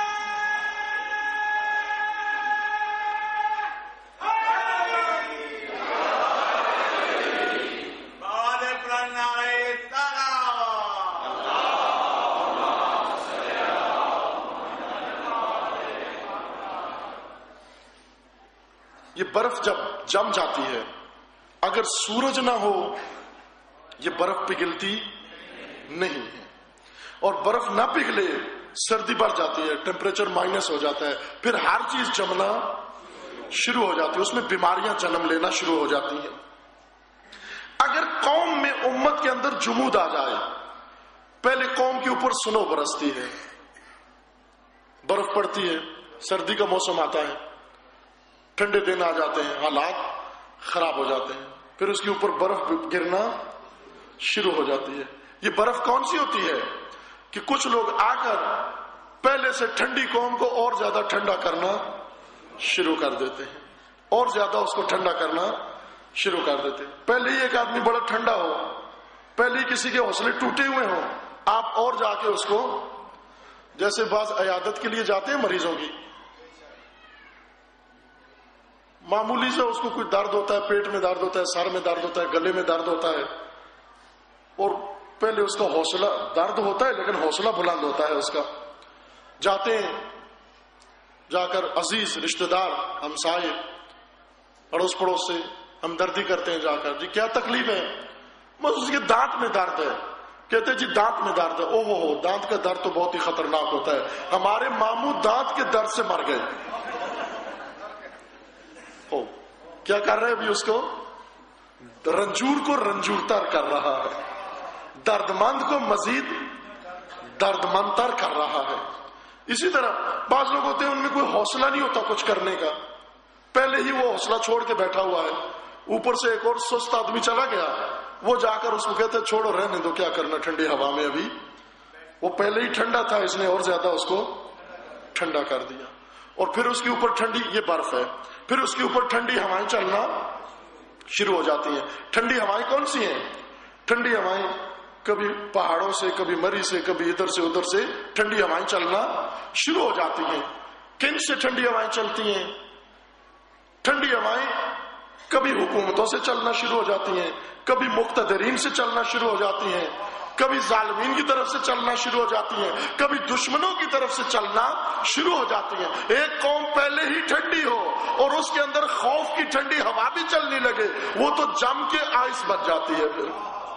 یہ برف جب جم جاتی ہے، اگر سورج نہ ہو یہ برف پگھلتی نہیں ہے. اور برف نہ پگھلے سردی بڑھ جاتی ہے، ٹیمپریچر مائنس ہو جاتا ہے، پھر ہر چیز جمنا شروع ہو جاتی ہے، اس میں بیماریاں جنم لینا شروع ہو جاتی ہیں۔ اگر قوم میں، امت کے اندر جمود آ جائے، پہلے قوم کے اوپر سنو برستی ہے، برف پڑتی ہے، سردی کا موسم آتا ہے، ٹھنڈے دن آ جاتے ہیں، حالات خراب ہو جاتے ہیں، پھر اس کے اوپر برف گرنا شروع ہو جاتی ہے۔ یہ برف کون سی ہوتی ہے کہ کچھ لوگ آ کر پہلے سے ٹھنڈی قوم کو اور زیادہ ٹھنڈا کرنا شروع کر دیتے ہیں، اور زیادہ اس کو ٹھنڈا کرنا شروع کر دیتے ہیں۔ پہلے ہی ایک آدمی بڑا ٹھنڈا ہو، پہلے ہی کسی کے حوصلے ٹوٹے ہوئے ہوں، آپ اور جا کے اس کو، جیسے بعض عیادت کے لیے جاتے ہیں مریضوں کی، معمولی سے اس کو کوئی درد ہوتا ہے، پیٹ میں درد ہوتا ہے، سر میں درد ہوتا ہے، گلے میں درد ہوتا ہے، اور پہلے اس کا حوصلہ، درد ہوتا ہے لیکن حوصلہ بلند ہوتا ہے اس کا، جاتے ہیں، جا کر عزیز رشتہ دار، ہمسائے، اڑوس پڑوس سے ہمدردی کرتے ہیں، جا کر جی کیا تکلیف ہے، بس اس کے دانت میں درد ہے، کہتے جی دانت میں درد ہے، او ہو دانت کا درد تو بہت ہی خطرناک ہوتا ہے، ہمارے ماموں دانت کے درد سے مر گئے۔ او کیا کر رہے ابھی اس کو، رنجور کو رنجور تر کر رہا ہے، درد مند کو مزید درد مند تر کر رہا ہے۔ اسی طرح بعض لوگ ہوتے ہیں ان میں کوئی حوصلہ نہیں ہوتا کچھ کرنے کا، پہلے ہی وہ حوصلہ چھوڑ کے بیٹھا ہوا ہے، اوپر سے ایک اور سست آدمی چلا گیا، وہ جا کر اس کو کہتے ہیں چھوڑو رہنے دو، کیا کرنا ٹھنڈی ہوا میں، ابھی وہ پہلے ہی ٹھنڈا تھا، اس نے اور زیادہ اس کو ٹھنڈا کر دیا، اور پھر اس کے اوپر ٹھنڈی، یہ برف ہے، پھر اس کے اوپر ٹھنڈی ہوائیں چلنا شروع ہو جاتی ہیں۔ ٹھنڈی ہوائیں کون سی ہیں؟ ٹھنڈی ہوائیں کبھی پہاڑوں سے، کبھی مری سے، کبھی ادھر سے ادھر سے ٹھنڈی ہوائیں چلنا شروع ہو جاتی ہیں۔ کن سے ٹھنڈی ہوائیں چلتی ہیں؟ ٹھنڈی ہوائیں کبھی حکومتوں سے چلنا شروع ہو جاتی ہیں، کبھی مقتدرین سے چلنا شروع ہو جاتی ہیں، کبھی ظالمین کی طرف سے چلنا شروع ہو جاتی ہیں، کبھی دشمنوں کی طرف سے چلنا شروع ہو جاتی ہیں۔ ایک قوم پہلے ہی ٹھنڈی ہو اور اس کے اندر خوف کی ٹھنڈی ہوا بھی چلنے لگے، وہ تو جم کے آئس بن جاتی ہے، پھر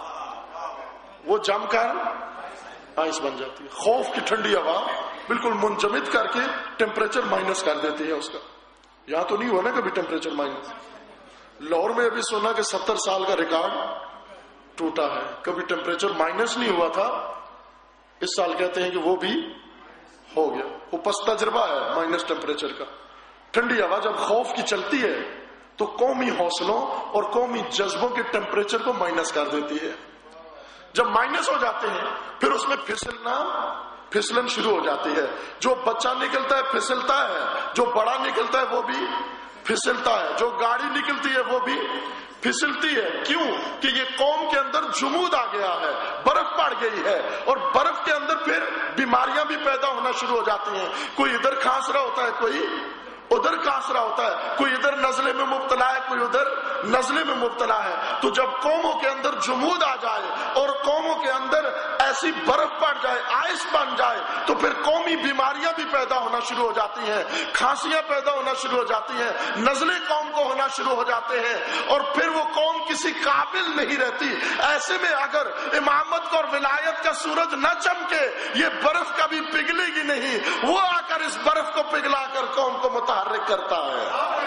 وہ جم کر آئس بن جاتی ہے۔ خوف کی ٹھنڈی ہوا بالکل منجمد کر کے ٹیمپریچر مائنس کر دیتی ہے اس کا۔ یہاں تو نہیں ہوا نا کبھی ٹیمپریچر مائنس، لاہور میں ابھی سنا کہ 70 سال کا ریکارڈ ٹوٹا ہے، کبھی ٹیمپریچر مائنس نہیں ہوا تھا، اس سال کہتے ہیں کہ وہ بھی ہو گیا، وہ پس تجربہ ہے مائنس ٹیمپریچر کا۔ ٹھنڈی ہوا جب خوف کی چلتی ہے تو قومی حوصلوں اور قومی جذبوں کے ٹیمپریچر کو مائنس کر دیتی ہے۔ جب مائنس ہو جاتے ہیں پھر اس میں پھسلن شروع ہو جاتی ہے، جو بچہ نکلتا ہے پھسلتا ہے، جو بڑا نکلتا ہے وہ بھی پھسلتا ہے، جو گاڑی نکلتی ہے وہ بھی پھسلتی ہے۔ کیوں؟ کہ یہ قوم کے اندر جمود آ گیا ہے، برف پڑ گئی ہے، اور برف کے اندر پھر بیماریاں بھی پیدا ہونا شروع ہو جاتی ہیں، کوئی ادھر کھانس رہا ہوتا ہے، کوئی ادھر کھانس رہا ہوتا ہے، کوئی ادھر نزلے میں مبتلا ہے، کوئی ادھر نزلے میں مبتلا ہے۔ تو جب قوموں کے اندر جمود آ جائے اور قوموں کے اندر ایسی برف پڑ جائے، آئس بن جائے، تو پھر قومی بیماریاں بھی پیدا ہونا شروع ہو جاتی ہیں، کھانسیاں پیدا ہونا شروع ہو جاتی ہیں، نزلے قوم کو ہونا شروع ہو جاتے ہیں، اور پھر وہ قوم کسی قابل نہیں رہتی۔ ایسے میں اگر امامت اور ولایت کا سورج نہ چمکے، یہ برف کبھی پگھلے گی نہیں، وہ آ کر اس برف کو پگھلا کر قوم کو متحرک کرتا ہے۔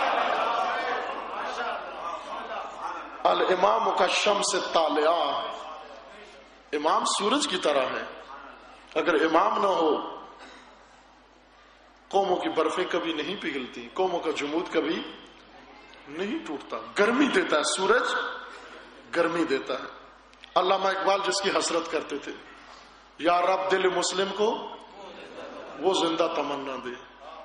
الامام کا شمس طالعہ، امام سورج کی طرح ہے، اگر امام نہ ہو قوموں کی برفیں کبھی نہیں پگھلتی، قوموں کا جمود کبھی نہیں ٹوٹتا۔ گرمی دیتا ہے سورج، گرمی دیتا ہے۔ علامہ اقبال جس کی حسرت کرتے تھے، یا رب دل مسلم کو وہ زندہ تمنا دے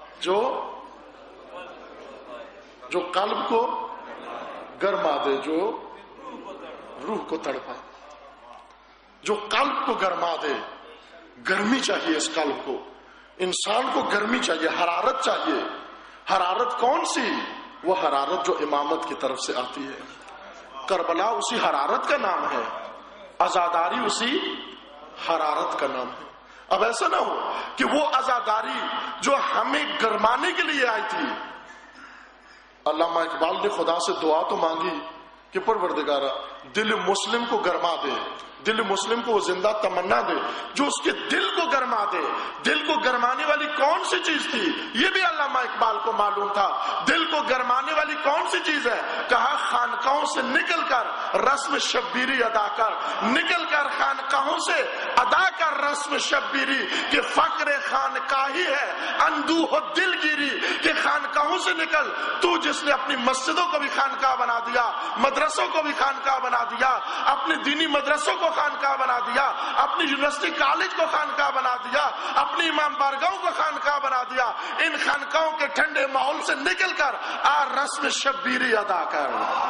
جو قلب کو گرما دے، جو روح کو تڑپا، جو قلب کو گرما دے۔ گرمی چاہیے اس قلب کو، انسان کو گرمی چاہیے، حرارت چاہیے۔ حرارت کون سی؟ وہ حرارت جو امامت کی طرف سے آتی ہے۔ کربلا اسی حرارت کا نام ہے، عزاداری اسی حرارت کا نام ہے۔ اب ایسا نہ ہو کہ وہ عزاداری جو ہمیں گرمانے کے لیے آئی تھی، علامہ اقبال نے خدا سے دعا تو مانگی کہ پروردگارا دل مسلم کو گرما دے، دل مسلم کو وہ زندہ تمنا دے جو اس کے دل کو گرما دے۔ دل کو گرمانے والی کون سی چیز تھی؟ یہ بھی علامہ اقبال کو معلوم تھا۔ دل کو گرمانے والی کون سی چیز ہے؟ کہا خانقاہوں سے نکل کر رسم شبیری ادا کر، نکل کر خانقاہوں سے ادا کر رسم شبیری، کہ فقر خانقاہی ہے اندوہ دل گیری، کہ خانقاہوں سے نکل تو جس نے اپنی مسجدوں کو بھی خانقاہ بنا دیا، مدرسوں کو بھی خانقاہ بنا دیا، اپنے دینی مدرسوں کو خانقاہ بنا دیا، اپنی یونیورسٹی کالج کو خانقاہ بنا دیا، اپنی امام بارگاہوں کو خانقاہ بنا دیا۔ ان خانقاہوں کے ٹھنڈے ماحول سے نکل کر آ رسم شبیری ادا کر۔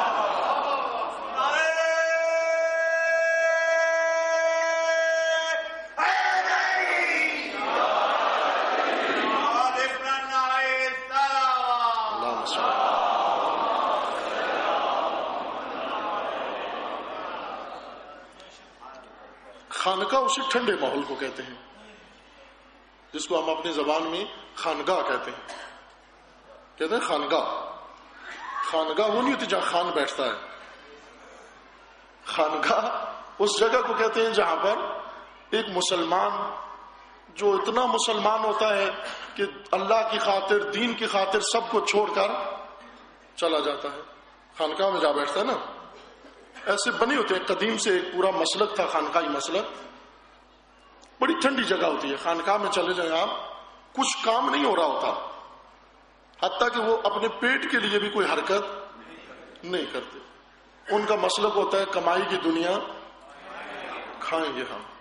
خانقاہ اسی ٹھنڈے ماحول کو کہتے ہیں جس کو ہم اپنی زبان میں خانگاہ کہتے ہیں۔ کہتے ہیں خانگاہ، خانگاہ وہ نہیں ہوتی جہاں خان بیٹھتا ہے، خانگاہ اس جگہ کو کہتے ہیں جہاں پر ایک مسلمان جو اتنا مسلمان ہوتا ہے کہ اللہ کی خاطر، دین کی خاطر سب کو چھوڑ کر چلا جاتا ہے، خانقاہ میں جا بیٹھتا ہے نا۔ ایسے بنے ہوتے ہیں، قدیم سے ایک پورا مسلک تھا خانقاہی مسلک، بڑی ٹھنڈی جگہ ہوتی ہے، خانقاہ میں چلے جائیں آپ، کچھ کام نہیں ہو رہا ہوتا، حتیٰ کہ وہ اپنے پیٹ کے لیے بھی کوئی حرکت نہیں کرتے۔ ان کا مسلک ہوتا ہے کمائی کی دنیا کھائیں گے ہم۔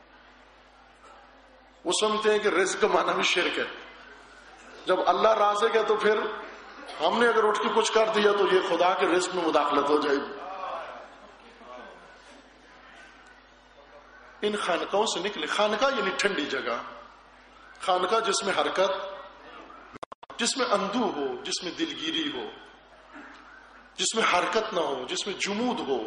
وہ سمجھتے ہیں کہ رزق کمانا بھی شرک ہے، جب اللہ رازق ہے تو پھر ہم نے اگر اٹھ کے کچھ کر دیا تو یہ خدا کے رزق میں مداخلت ہو جائے گی۔ ان خانقاہوں سے نکلے۔ خانقاہ یعنی ٹھنڈی جگہ، خانقاہ جس میں حرکت، جس میں اندوہ ہو، جس میں دلگیری ہو، جس میں حرکت نہ ہو، جس میں جمود ہو۔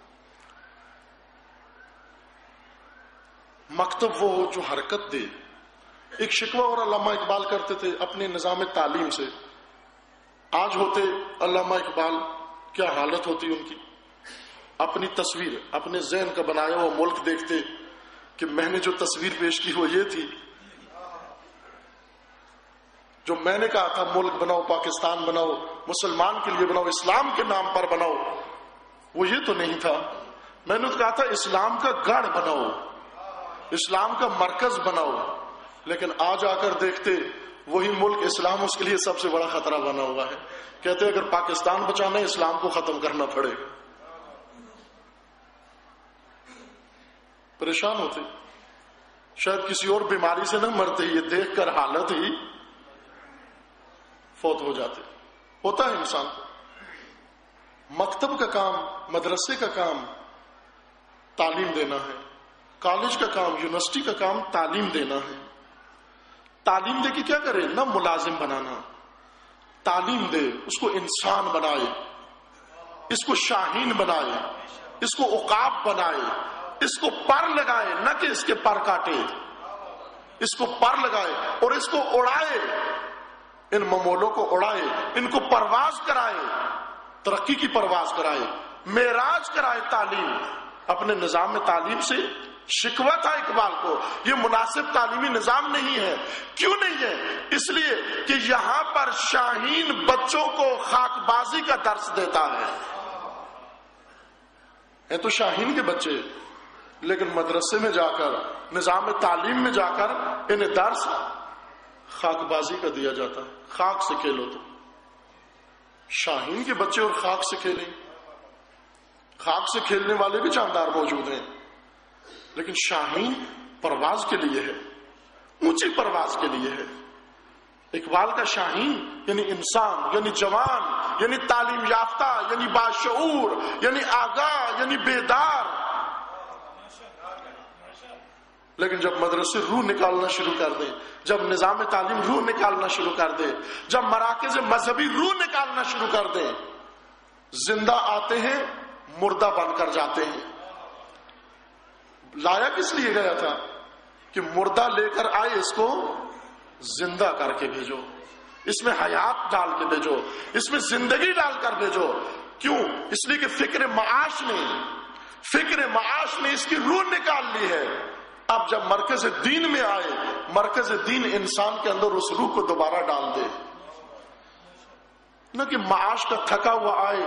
مکتب وہ ہو جو حرکت دے۔ ایک شکوہ اور علامہ اقبال کرتے تھے اپنے نظام تعلیم سے۔ آج ہوتے علامہ اقبال، کیا حالت ہوتی ان کی، اپنی تصویر، اپنے ذہن کا بنایا ہوا ملک دیکھتے کہ میں نے جو تصویر پیش کی وہ یہ تھی، جو میں نے کہا تھا ملک بناؤ، پاکستان بناؤ، مسلمان کے لیے بناؤ، اسلام کے نام پر بناؤ، وہ یہ تو نہیں تھا۔ میں نے کہا تھا اسلام کا گڑھ بناؤ، اسلام کا مرکز بناؤ، لیکن آج آ کر دیکھتے وہی ملک اسلام اس کے لیے سب سے بڑا خطرہ بنا ہوا ہے۔ کہتے اگر پاکستان بچانا ہے اسلام کو ختم کرنا پڑے گا۔ پریشان ہوتے، شاید کسی اور بیماری سے نہ مرتے، یہ دیکھ کر حالت ہی فوت ہو جاتے۔ ہوتا ہے انسان۔ مکتب کا کام، مدرسے کا کام تعلیم دینا ہے، کالج کا کام، یونیورسٹی کا کام تعلیم دینا ہے۔ تعلیم دے کے کیا کرے؟ نہ ملازم بنانا، تعلیم دے، اس کو انسان بنائے، اس کو شاہین بنائے، اس کو عقاب بنائے، اس کو پر لگائے، نہ کہ اس کے پر کاٹے، اس کو پر لگائے اور اس کو اڑائے، ان ممولوں کو اڑائے، ان کو پرواز کرائے، ترقی کی پرواز کرائے، معراج کرائے تعلیم۔ اپنے نظام تعلیم سے شکوہ تھا اقبال کو، یہ مناسب تعلیمی نظام نہیں ہے۔ کیوں نہیں ہے؟ اس لیے کہ یہاں پر شاہین بچوں کو خاک بازی کا درس دیتا ہے تو شاہین کے بچے، لیکن مدرسے میں جا کر، نظام تعلیم میں جا کر انہیں درس خاک بازی کا دیا جاتا ہے۔ خاک سے کھیلو تو شاہین کے بچے اور خاک سے کھیلیں، خاک سے کھیلنے والے بھی جاندار موجود ہیں، لیکن شاہین پرواز کے لیے ہے، اونچی پرواز کے لیے ہے۔ اقبال کا شاہین یعنی انسان، یعنی جوان، یعنی تعلیم یافتہ، یعنی باشعور، یعنی آگاہ، یعنی بیدار۔ لیکن جب مدرسے روح نکالنا شروع کر دیں، جب نظام تعلیم روح نکالنا شروع کر دے، جب مراکز مذہبی روح نکالنا شروع کر دیں، زندہ آتے ہیں مردہ بن کر جاتے ہیں۔ لایا کس لیے گیا تھا؟ کہ مردہ لے کر آئے، اس کو زندہ کر کے بھیجو، اس میں حیات ڈال کے بھیجو، اس میں زندگی ڈال کر بھیجو۔ کیوں؟ اس لیے کہ فکر معاش نے اس کی روح نکال لی ہے. اب جب مرکز دین میں آئے، مرکز دین انسان کے اندر اس روح کو دوبارہ ڈال دے، نہ کہ معاش کا تھکا ہوا آئے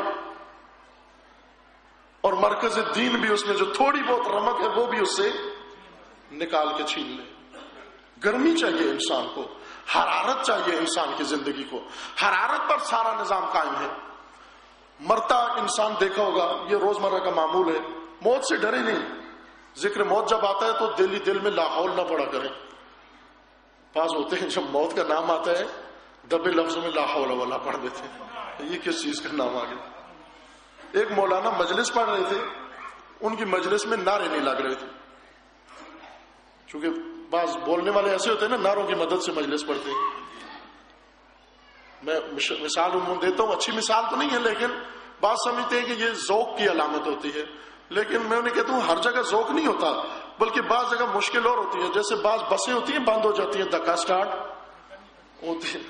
اور مرکز دین بھی اس میں جو تھوڑی بہت رمق ہے وہ بھی اس سے نکال کے چھین لے. گرمی چاہیے انسان کو، حرارت چاہیے انسان کی زندگی کو. حرارت پر سارا نظام قائم ہے. مرتا انسان دیکھا ہوگا، یہ روزمرہ کا معمول ہے، موت سے ڈرے نہیں. ذکر موت جب آتا ہے تو دل میں لاحول نہ پڑا کریں. بعض ہوتے ہیں جب موت کا نام آتا ہے دبے لفظوں میں لاحول ولا پڑھ دیتے ہیں. یہ کس چیز کا نام آ گیا؟ ایک مولانا مجلس پڑھ رہے تھے، ان کی مجلس میں نعرے نہیں لگ رہے تھے. چونکہ بعض بولنے والے ایسے ہوتے ہیں نا، نعروں کی مدد سے مجلس پڑھتے ہیں. میں مثال عموماً دیتا ہوں، اچھی مثال تو نہیں ہے، لیکن بعض سمجھتے ہیں کہ یہ ذوق کی علامت ہوتی ہے. لیکن میں انہیں کہتا ہوں ہر جگہ ذوق نہیں ہوتا، بلکہ بعض جگہ مشکل اور ہوتی ہے. جیسے بعض بسیں ہوتی ہیں بند ہو جاتی ہیں، دھکا سٹارٹ ہوتی ہے.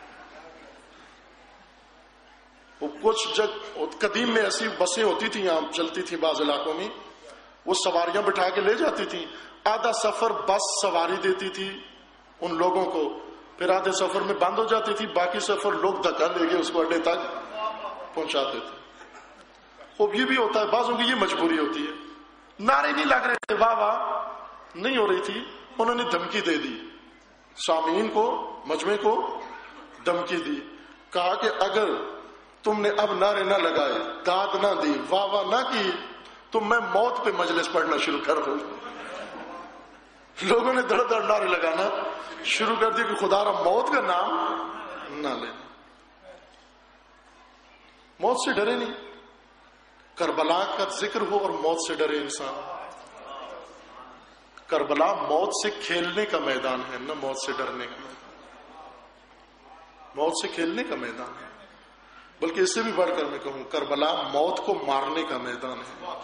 کچھ قدیم میں ایسی بسیں ہوتی تھیں، یہاں چلتی تھی بعض علاقوں میں، وہ سواریاں بٹھا کے لے جاتی تھی. آدھا سفر بس سواری دیتی تھی ان لوگوں کو، پھر آدھے سفر میں بند ہو جاتی تھی، باقی سفر لوگ دھکا لے کے اس کو اڈے تک پہنچاتے تھے. خوب یہ بھی ہوتا ہے، بعضوں کی یہ مجبوری ہوتی ہے. نعرے نہیں لگ رہے تھے، واہ واہ نہیں ہو رہی تھی، انہوں نے دھمکی دے دی سامعین کو، مجمع کو دھمکی دی. کہا کہ اگر تم نے اب نعرے نہ لگائے، داد نہ دی، واہ واہ نہ کی، تو میں موت پہ مجلس پڑھنا شروع کر دوں. لوگوں نے دڑ دڑ نعرے لگانا شروع کر دی کہ خدا را موت کا نام نہ لینا. موت سے ڈرے نہیں. کربلا کا ذکر ہو اور موت سے ڈرے انسان. کربلا موت سے کھیلنے کا میدان ہے، نہ موت سے ڈرنے کا میدان. موت سے کھیلنے کا میدان ہے، بلکہ اس سے بھی بڑھ کر میں کہوں کربلا موت کو مارنے کا میدان ہے.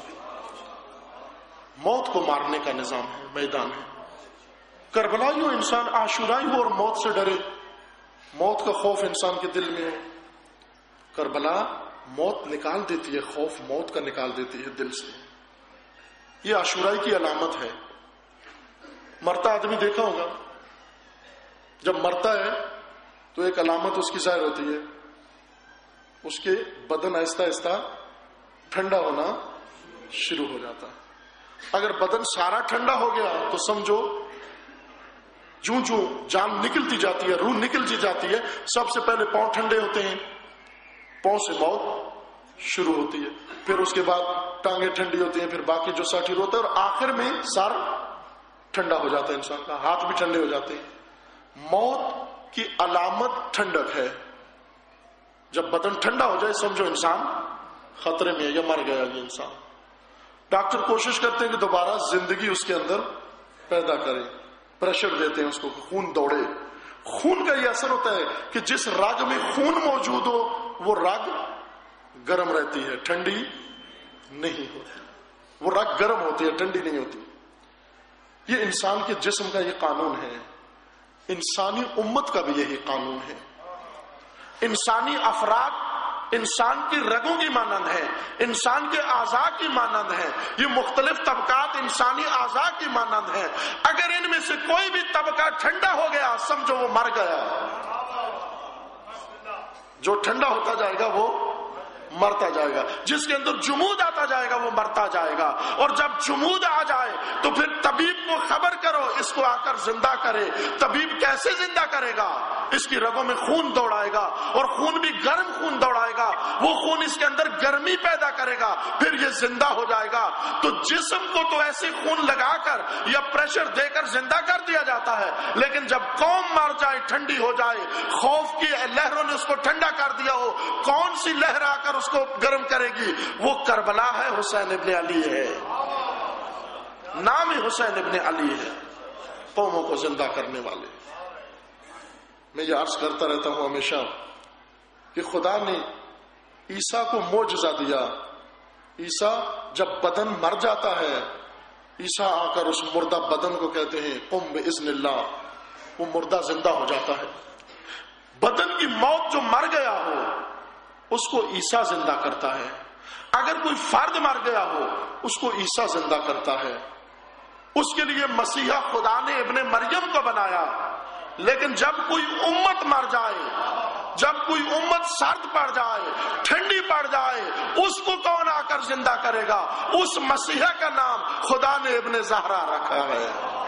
موت کو مارنے کا نظام ہے، میدان ہے. کربلا ہی ہو، انسان عاشورائی ہو اور موت سے ڈرے، موت کا خوف انسان کے دل میں ہے. کربلا موت نکال دیتی ہے، خوف موت کا نکال دیتی ہے دل سے. یہ عاشورائی کی علامت ہے. مرتا آدمی دیکھا ہوگا، جب مرتا ہے تو ایک علامت اس کی ظاہر ہوتی ہے، اس کے بدن آہستہ آہستہ ٹھنڈا ہونا شروع ہو جاتا ہے. اگر بدن سارا ٹھنڈا ہو گیا تو سمجھو جوں جوں جان نکلتی جاتی ہے، روح نکلتی جاتی ہے، سب سے پہلے پاؤں ٹھنڈے ہوتے ہیں، پاؤں سے موت شروع ہوتی ہے، پھر اس کے بعد ٹانگیں ٹھنڈی ہوتی ہیں، پھر باقی جو ساٹھی ہوتا ہے، اور آخر میں سر ٹھنڈا ہو جاتا ہے انسان کا، ہاتھ بھی ٹھنڈے ہو جاتے ہیں. موت کی علامت ٹھنڈک ہے. جب بدن ٹھنڈا ہو جائے سمجھو انسان خطرے میں ہے یا مر گیا یہ انسان. ڈاکٹر کوشش کرتے ہیں کہ دوبارہ زندگی اس کے اندر پیدا کریں، پریشر دیتے ہیں اس کو کہ خون دوڑے. خون کا یہ اثر ہوتا ہے کہ جس رگ میں خون موجود ہو وہ رگ گرم رہتی ہے، ٹھنڈی نہیں ہوتی. وہ رگ گرم ہوتی ہے، ٹھنڈی نہیں ہوتی. یہ انسان کے جسم کا یہ قانون ہے. انسانی امت کا بھی یہی قانون ہے. انسانی افراد انسان کی رگوں کی مانند ہے، انسان کے اعضاء کی مانند ہے. یہ مختلف طبقات انسانی اعضاء کی مانند ہے. اگر ان میں سے کوئی بھی طبقہ ٹھنڈا ہو گیا سمجھو وہ مر گیا. جو ٹھنڈا ہوتا جائے گا وہ مرتا جائے گا. جس کے اندر جمود آتا جائے گا وہ مرتا جائے گا. اور جب جمود آ جائے تو پھر طبیب کو خبر کرو اس کو آ کر زندہ کرے. طبیب کیسے زندہ کرے گا؟ اس کی رگوں میں خون دوڑائے گا، اور خون بھی گرم خون دوڑائے گا. وہ خون اس کے اندر گرمی پیدا کرے گا، پھر یہ زندہ ہو جائے گا. تو جسم کو تو ایسے خون لگا کر یا پریشر دے کر زندہ کر دیا جاتا ہے، لیکن جب قوم مر جائے، ٹھنڈی ہو جائے، خوف کی لہروں نے اس کو ٹھنڈا کر دیا ہو، کون سی لہر آ کر اس کو گرم کرے گی؟ وہ کربلا ہے، حسین ابن علی ہے. نام ہی حسین ابن علی ہے، قوموں کو زندہ کرنے والے. میں یہ عرض کرتا رہتا ہوں ہمیشہ کہ خدا نے عیسیٰ کو معجزہ دیا. عیسیٰ جب بدن مر جاتا ہے، عیسیٰ آ کر اس مردہ بدن کو کہتے ہیں قم باذن اللہ، وہ مردہ زندہ ہو جاتا ہے. بدن کی موت جو مر گیا ہو اس کو عیسیٰ زندہ کرتا ہے. اگر کوئی فرد مر گیا ہو اس کو عیسیٰ زندہ کرتا ہے. اس کے لیے مسیحا خدا نے ابن مریم کو بنایا. لیکن جب کوئی امت مر جائے، جب کوئی امت سرد پڑ جائے، ٹھنڈی پڑ جائے، اس کو کون آ کر زندہ کرے گا؟ اس مسیحا کا نام خدا نے ابن زہرا رکھا ہے.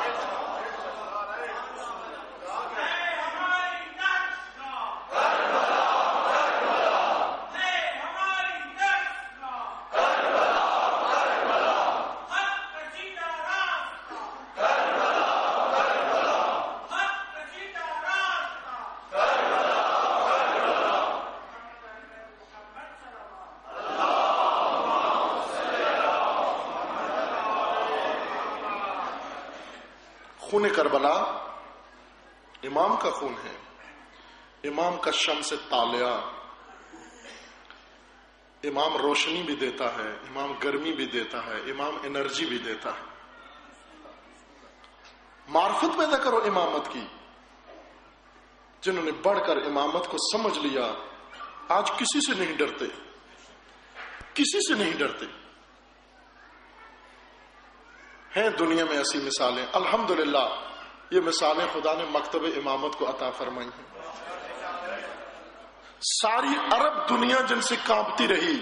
خون کربلا امام کا خون ہے. امام کا شمس طالعہ. امام روشنی بھی دیتا ہے، امام گرمی بھی دیتا ہے، امام انرجی بھی دیتا ہے. معرفت پیدا کرو امامت کی. جنہوں نے بڑھ کر امامت کو سمجھ لیا آج کسی سے نہیں ڈرتے، کسی سے نہیں ڈرتے. ہیں دنیا میں ایسی مثالیں، الحمدللہ یہ مثالیں خدا نے مکتب امامت کو عطا فرمائی ہیں. ساری عرب دنیا جن سے کانپتی رہی،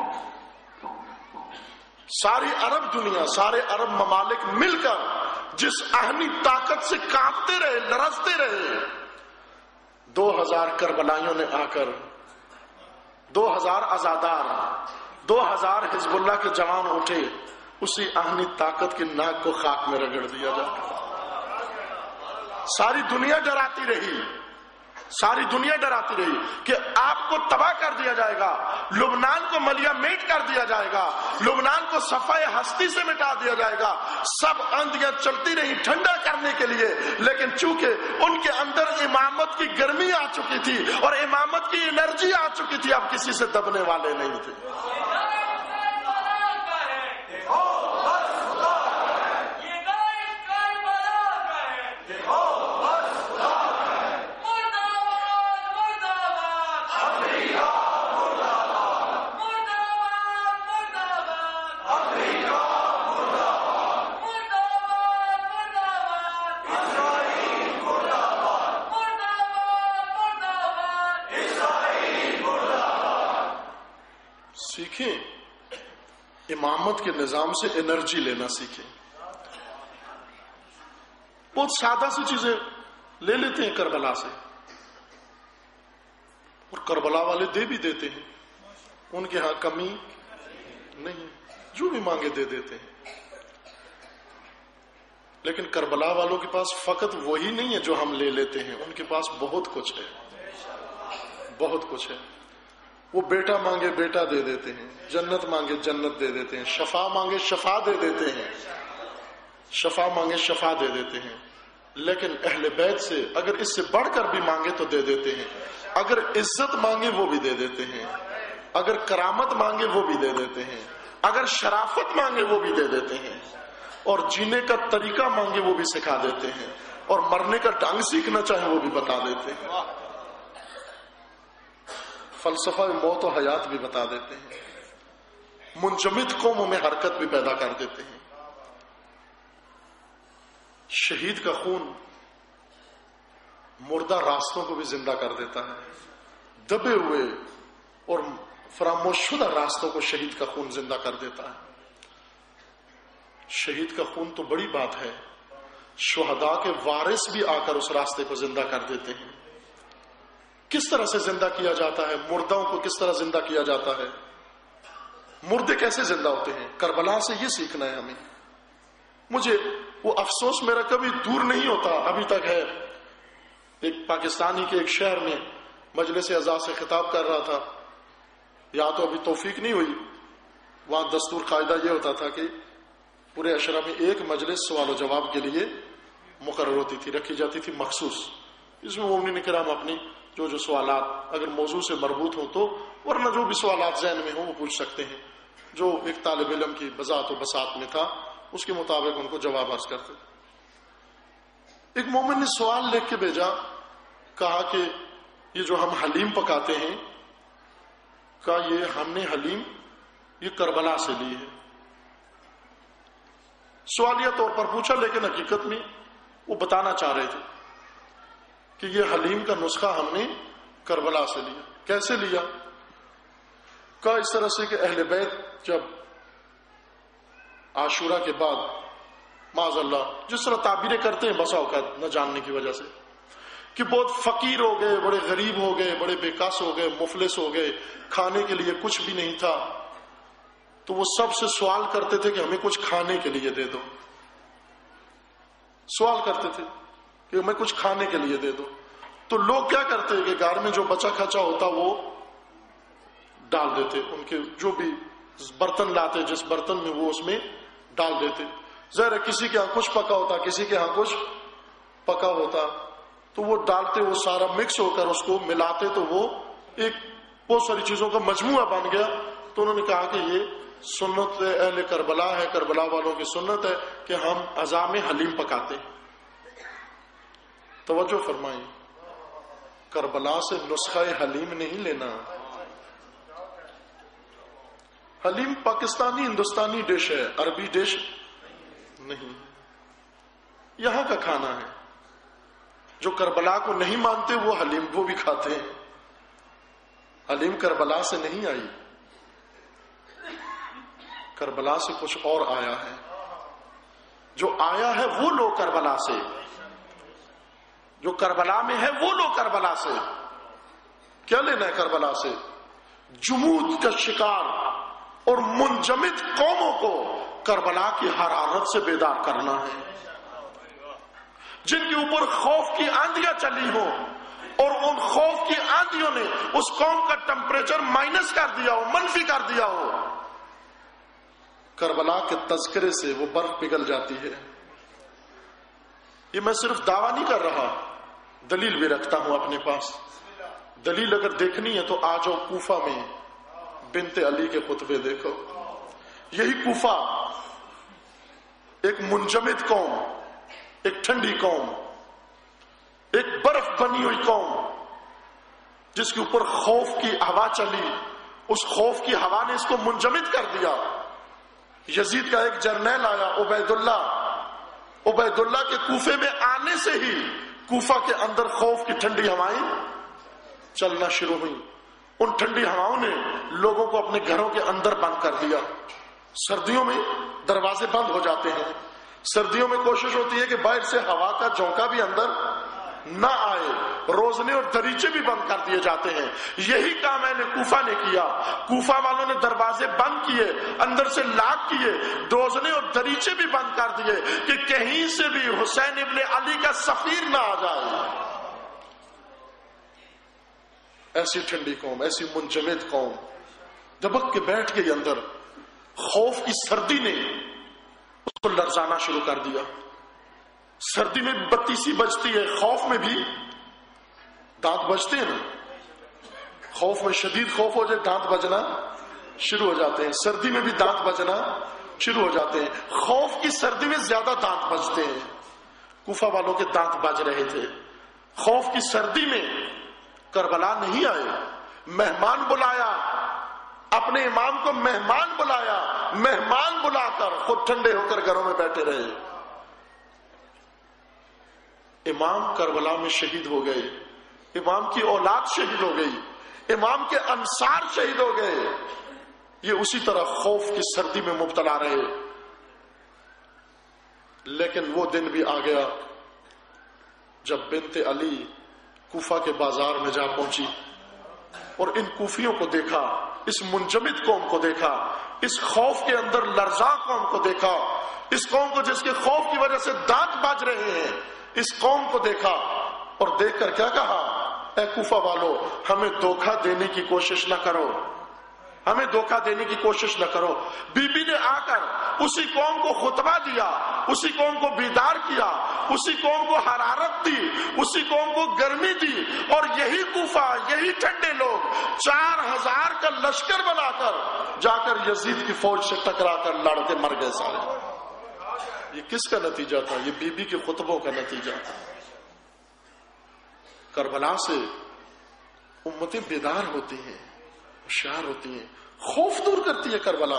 ساری عرب دنیا، سارے عرب ممالک مل کر جس اہمی طاقت سے کانپتے رہے، لرزتے رہے، 2000 کربلائیوں نے آ کر 2000 عزادار، 2000 حزب اللہ کے جوان اٹھے، اسی آہنی طاقت کی ناک کو خاک میں رگڑ دیا جاتا. ساری دنیا ڈراتی رہی، ساری دنیا ڈراتی رہی کہ آپ کو تباہ کر دیا جائے گا، لبنان کو ملیا میٹ کر دیا جائے گا، لبنان کو صفحہ ہستی سے مٹا دیا جائے گا. سب آندیاں چلتی رہی ٹھنڈا کرنے کے لیے، لیکن چونکہ ان کے اندر امامت کی گرمی آ چکی تھی اور امامت کی انرجی آ چکی تھی، اب کسی سے دبنے والے نہیں تھے. سیکھیں، امامت کے نظام سے انرجی لینا سیکھیں. بہت سادہ سی چیزیں لے لیتے ہیں کربلا سے، اور کربلا والے دے بھی دیتے ہیں. ان کے ہاں کمی نہیں، جو بھی مانگے دے دیتے ہیں. لیکن کربلا والوں کے پاس فقط وہی نہیں ہے جو ہم لے لیتے ہیں، ان کے پاس بہت کچھ ہے، بہت کچھ ہے. وہ بیٹا مانگے بیٹا دے دیتے ہیں، جنت مانگے جنت دے دیتے ہیں، شفا مانگے شفا دے دیتے ہیں، شفا مانگے شفا دے دیتے ہیں. لیکن اہل بیت سے اگر اس سے بڑھ کر بھی مانگے تو دے دیتے ہیں. اگر عزت مانگے وہ بھی دے دیتے ہیں، اگر کرامت مانگے وہ بھی دے دیتے ہیں، اگر شرافت مانگے وہ بھی دے دیتے ہیں، اور جینے کا طریقہ مانگے وہ بھی سکھا دیتے ہیں، اور مرنے کا ڈھنگ سیکھنا چاہیں وہ بھی بتا دیتے ہیں. فلسفہ موت و حیات بھی بتا دیتے ہیں. منجمد قوموں میں حرکت بھی پیدا کر دیتے ہیں. شہید کا خون مردہ راستوں کو بھی زندہ کر دیتا ہے. دبے ہوئے اور فراموش شدہ راستوں کو شہید کا خون زندہ کر دیتا ہے. شہید کا خون تو بڑی بات ہے، شہداء کے وارث بھی آ کر اس راستے کو زندہ کر دیتے ہیں. کس طرح سے زندہ کیا جاتا ہے؟ مردوں کو کس طرح زندہ کیا جاتا ہے؟ مردے کیسے زندہ ہوتے ہیں؟ کربلا سے یہ سیکھنا ہے ہمیں. مجھے وہ افسوس میرا کبھی دور نہیں ہوتا، ابھی تک ہے. ایک پاکستانی کے ایک شہر میں مجلس اعزاز سے خطاب کر رہا تھا، یا تو ابھی توفیق نہیں ہوئی. وہاں دستور قاعدہ یہ ہوتا تھا کہ پورے عشرہ میں ایک مجلس سوال و جواب کے لیے مقرر ہوتی تھی، رکھی جاتی تھی مخصوص. اس میں مومنین کرام اپنی جو سوالات اگر موضوع سے مربوط ہوں تو، ورنہ جو بھی سوالات ذہن میں ہوں وہ پوچھ سکتے ہیں. جو ایک طالب علم کی بذات و بساط میں تھا اس کے مطابق ان کو جواب عرض کرتے. ایک مومن نے سوال لکھ کے بھیجا، کہا کہ یہ جو ہم حلیم پکاتے ہیں، کہا یہ ہم نے حلیم یہ کربلا سے لی ہے. سوالیہ طور پر پوچھا، لیکن حقیقت میں وہ بتانا چاہ رہے تھے کہ یہ حلیم کا نسخہ ہم نے کربلا سے لیا. کیسے لیا؟ کہا اس طرح سے کہ اہل بیت جب عاشورہ کے بعد معاذ اللہ جس طرح تعبیریں کرتے ہیں بسا اوقات نہ جاننے کی وجہ سے کہ بہت فقیر ہو گئے، بڑے غریب ہو گئے، بڑے بےکس ہو گئے، مفلس ہو گئے، کھانے کے لیے کچھ بھی نہیں تھا، تو وہ سب سے سوال کرتے تھے کہ ہمیں کچھ کھانے کے لیے دے دو. سوال کرتے تھے کہ ہمیں کچھ کھانے کے لیے دے دو. تو لوگ کیا کرتے کہ گھر میں جو بچا کھچا ہوتا وہ ڈال دیتے، ان کے جو بھی برتن لاتے جس برتن میں وہ اس میں ڈال دیتے. ظاہر ہے کسی کے ہاں کچھ پکا ہوتا، کسی کے ہاں کچھ پکا ہوتا، تو وہ ڈالتے، وہ سارا مکس ہو کر اس کو ملاتے، تو وہ ایک بہت ساری چیزوں کا مجموعہ بن گیا. تو انہوں نے کہا کہ یہ سنت اہل کربلا ہے، کربلا والوں کی سنت ہے کہ ہم عزا میں حلیم پکاتے. توجہ فرمائیں، کربلا سے نسخہ حلیم نہیں لینا. حلیم پاکستانی ہندوستانی ڈش ہے، عربی ڈش نہیں، یہاں کا کھانا ہے. جو کربلا کو نہیں مانتے وہ حلیم کو بھی کھاتے ہیں. حلیم کربلا سے نہیں آئی، کربلا سے کچھ اور آیا ہے. جو آیا ہے وہ لو کربلا سے، جو کربلا میں ہے وہ لو کربلا سے. کیا لینا ہے کربلا سے؟ جمود کا شکار اور منجمد قوموں کو کربلا کی حرارت سے بیدار کرنا ہے، جن کے اوپر خوف کی آندیاں چلی ہوں اور ان خوف کی آندیوں نے اس قوم کا ٹمپریچر مائنس کر دیا ہو، منفی کر دیا ہو. کربلا کے تذکرے سے وہ برف پگھل جاتی ہے. یہ میں صرف دعویٰ نہیں کر رہا، دلیل بھی رکھتا ہوں اپنے پاس. دلیل اگر دیکھنی ہے تو آ جاؤ کوفہ میں بنت علی کے خطبے دیکھو. یہی کوفہ ایک منجمد قوم، ایک ٹھنڈی قوم، ایک برف بنی ہوئی قوم جس کے اوپر خوف کی ہوا چلی، اس خوف کی ہوا نے اس کو منجمد کر دیا. یزید کا ایک جرنیل آیا عبید اللہ کے کوفے میں آنے سے ہی کوفہ کے اندر خوف کی ٹھنڈی ہوائیں چلنا شروع ہوئی. ان ٹھنڈی ہواؤں نے لوگوں کو اپنے گھروں کے اندر بند کر دیا. سردیوں میں دروازے بند ہو جاتے ہیں، سردیوں میں کوشش ہوتی ہے کہ باہر سے ہوا کا جھونکا بھی اندر نہ آئے، روزنے اور دریچے بھی بند کر دیے جاتے ہیں. یہی کام میں نے کوفہ نے کیا. کوفہ والوں نے دروازے بند کیے، اندر سے لاک کیے، روزنے اور دریچے بھی بند کر دیے کہ کہیں سے بھی حسین ابن علی کا سفیر نہ آ جائے. ایسی ٹھنڈی قوم، ایسی منجمد قوم دبک کے بیٹھ گئی اندر. خوف کی سردی نے اس کو لرزانا شروع کر دیا. سردی میں بتی سی بجتی ہے، خوف میں بھی دانت بجتے ہیں نا. خوف میں شدید خوف ہو جائے دانت بجنا شروع ہو جاتے ہیں. سردی میں بھی دانت بجنا شروع ہو جاتے ہیں. خوف کی سردی میں زیادہ دانت بجتے ہیں. کوفہ والوں کے دانت بج رہے تھے. خوف کی سردی میں کربلا نہیں آئے، مہمان بلایا، اپنے امام کو مہمان بلایا، مہمان بلا کر خود ٹھنڈے ہو کر گھروں میں بیٹھے رہے. امام کربلا میں شہید ہو گئے، امام کی اولاد شہید ہو گئی، امام کے انصار شہید ہو گئے. یہ اسی طرح خوف کی سردی میں مبتلا رہے. لیکن وہ دن بھی آ گیا جب بنت علی کوفہ کے بازار میں جا پہنچی اور ان کوفیوں کو دیکھا، اس منجمد قوم کو دیکھا، اس خوف کے اندر لرزاں قوم کو دیکھا، اس قوم کو جس کے خوف کی وجہ سے دانت بج رہے ہیں، اس قوم کو دیکھا اور دیکھ کر کیا کہا؟ اے کوفہ والو، ہمیں دھوکہ دینے کی کوشش نہ کرو، ہمیں دھوکہ دینے کی کوشش نہ کرو. بی بی نے آ کر اسی قوم کو خطبہ دیا، اسی قوم کو بیدار کیا، اسی قوم کو حرارت دی، اسی قوم کو گرمی دی. اور یہی کوفہ، یہی ٹھنڈے لوگ 4000 کا لشکر بنا کر جا کر یزید کی فوج سے ٹکرا کر لڑ کے مر گئے سارے. یہ کس کا نتیجہ تھا؟ یہ بی بی کے خطبوں کا نتیجہ تھا. کربلا سے امتیں بیدار ہوتی ہیں. ہوشیار ہوتی ہیں. خوف دور کرتی ہے کربلا.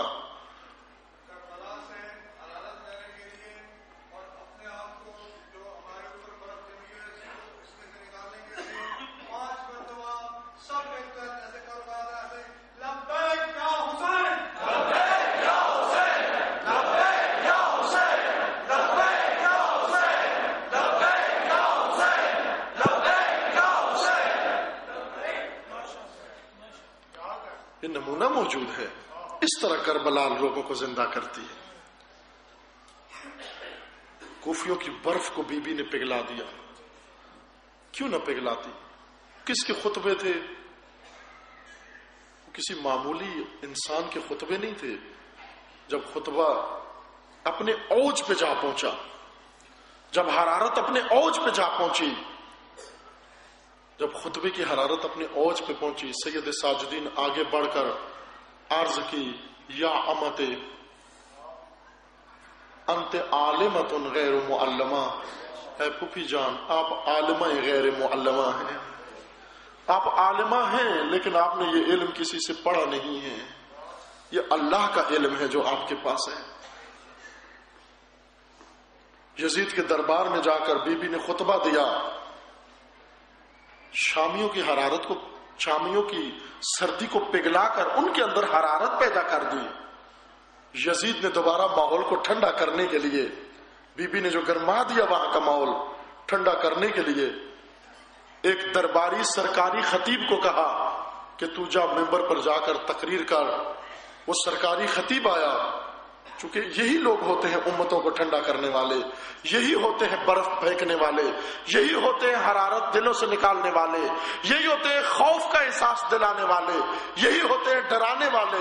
یہ نمونہ موجود ہے. اس طرح کربلا لوگوں کو زندہ کرتی ہے. کوفیوں کی برف کو بی بی نے پگھلا دیا. کیوں نہ پگھلاتی؟ کس کے خطبے تھے؟ کسی معمولی انسان کے خطبے نہیں تھے. جب خطبہ اپنے اوج پہ جا پہنچا، جب حرارت اپنے اوج پہ جا پہنچی، جب خطبے کی حرارت اپنے اوج پہ پہنچی، سید ساجدین آگے بڑھ کر عرض کی، یا امت انت عالمۃ غیر معلمہ، اے پھوپھی جان آپ عالمہ غیر معلمہ ہیں. آپ عالمہ ہیں لیکن آپ نے یہ علم کسی سے پڑھا نہیں ہے. یہ اللہ کا علم ہے جو آپ کے پاس ہے. یزید کے دربار میں جا کر بی بی نے خطبہ دیا. شامیوں کی حرارت کو، شامیوں کی سردی کو پگھلا کر ان کے اندر حرارت پیدا کر دی. یزید نے دوبارہ ماحول کو ٹھنڈا کرنے کے لیے، بی بی نے جو گرما دیا وہاں کا ماحول ٹھنڈا کرنے کے لیے، ایک درباری سرکاری خطیب کو کہا کہ تو جا ممبر پر جا کر تقریر کر. وہ سرکاری خطیب آیا. چونکہ یہی لوگ ہوتے ہیں امتوں کو ٹھنڈا کرنے والے، یہی ہوتے ہیں برف پھینکنے والے، یہی ہوتے ہیں حرارت دلوں سے نکالنے والے، یہی ہوتے ہیں خوف کا احساس دلانے والے، یہی ہوتے ہیں ڈرانے والے.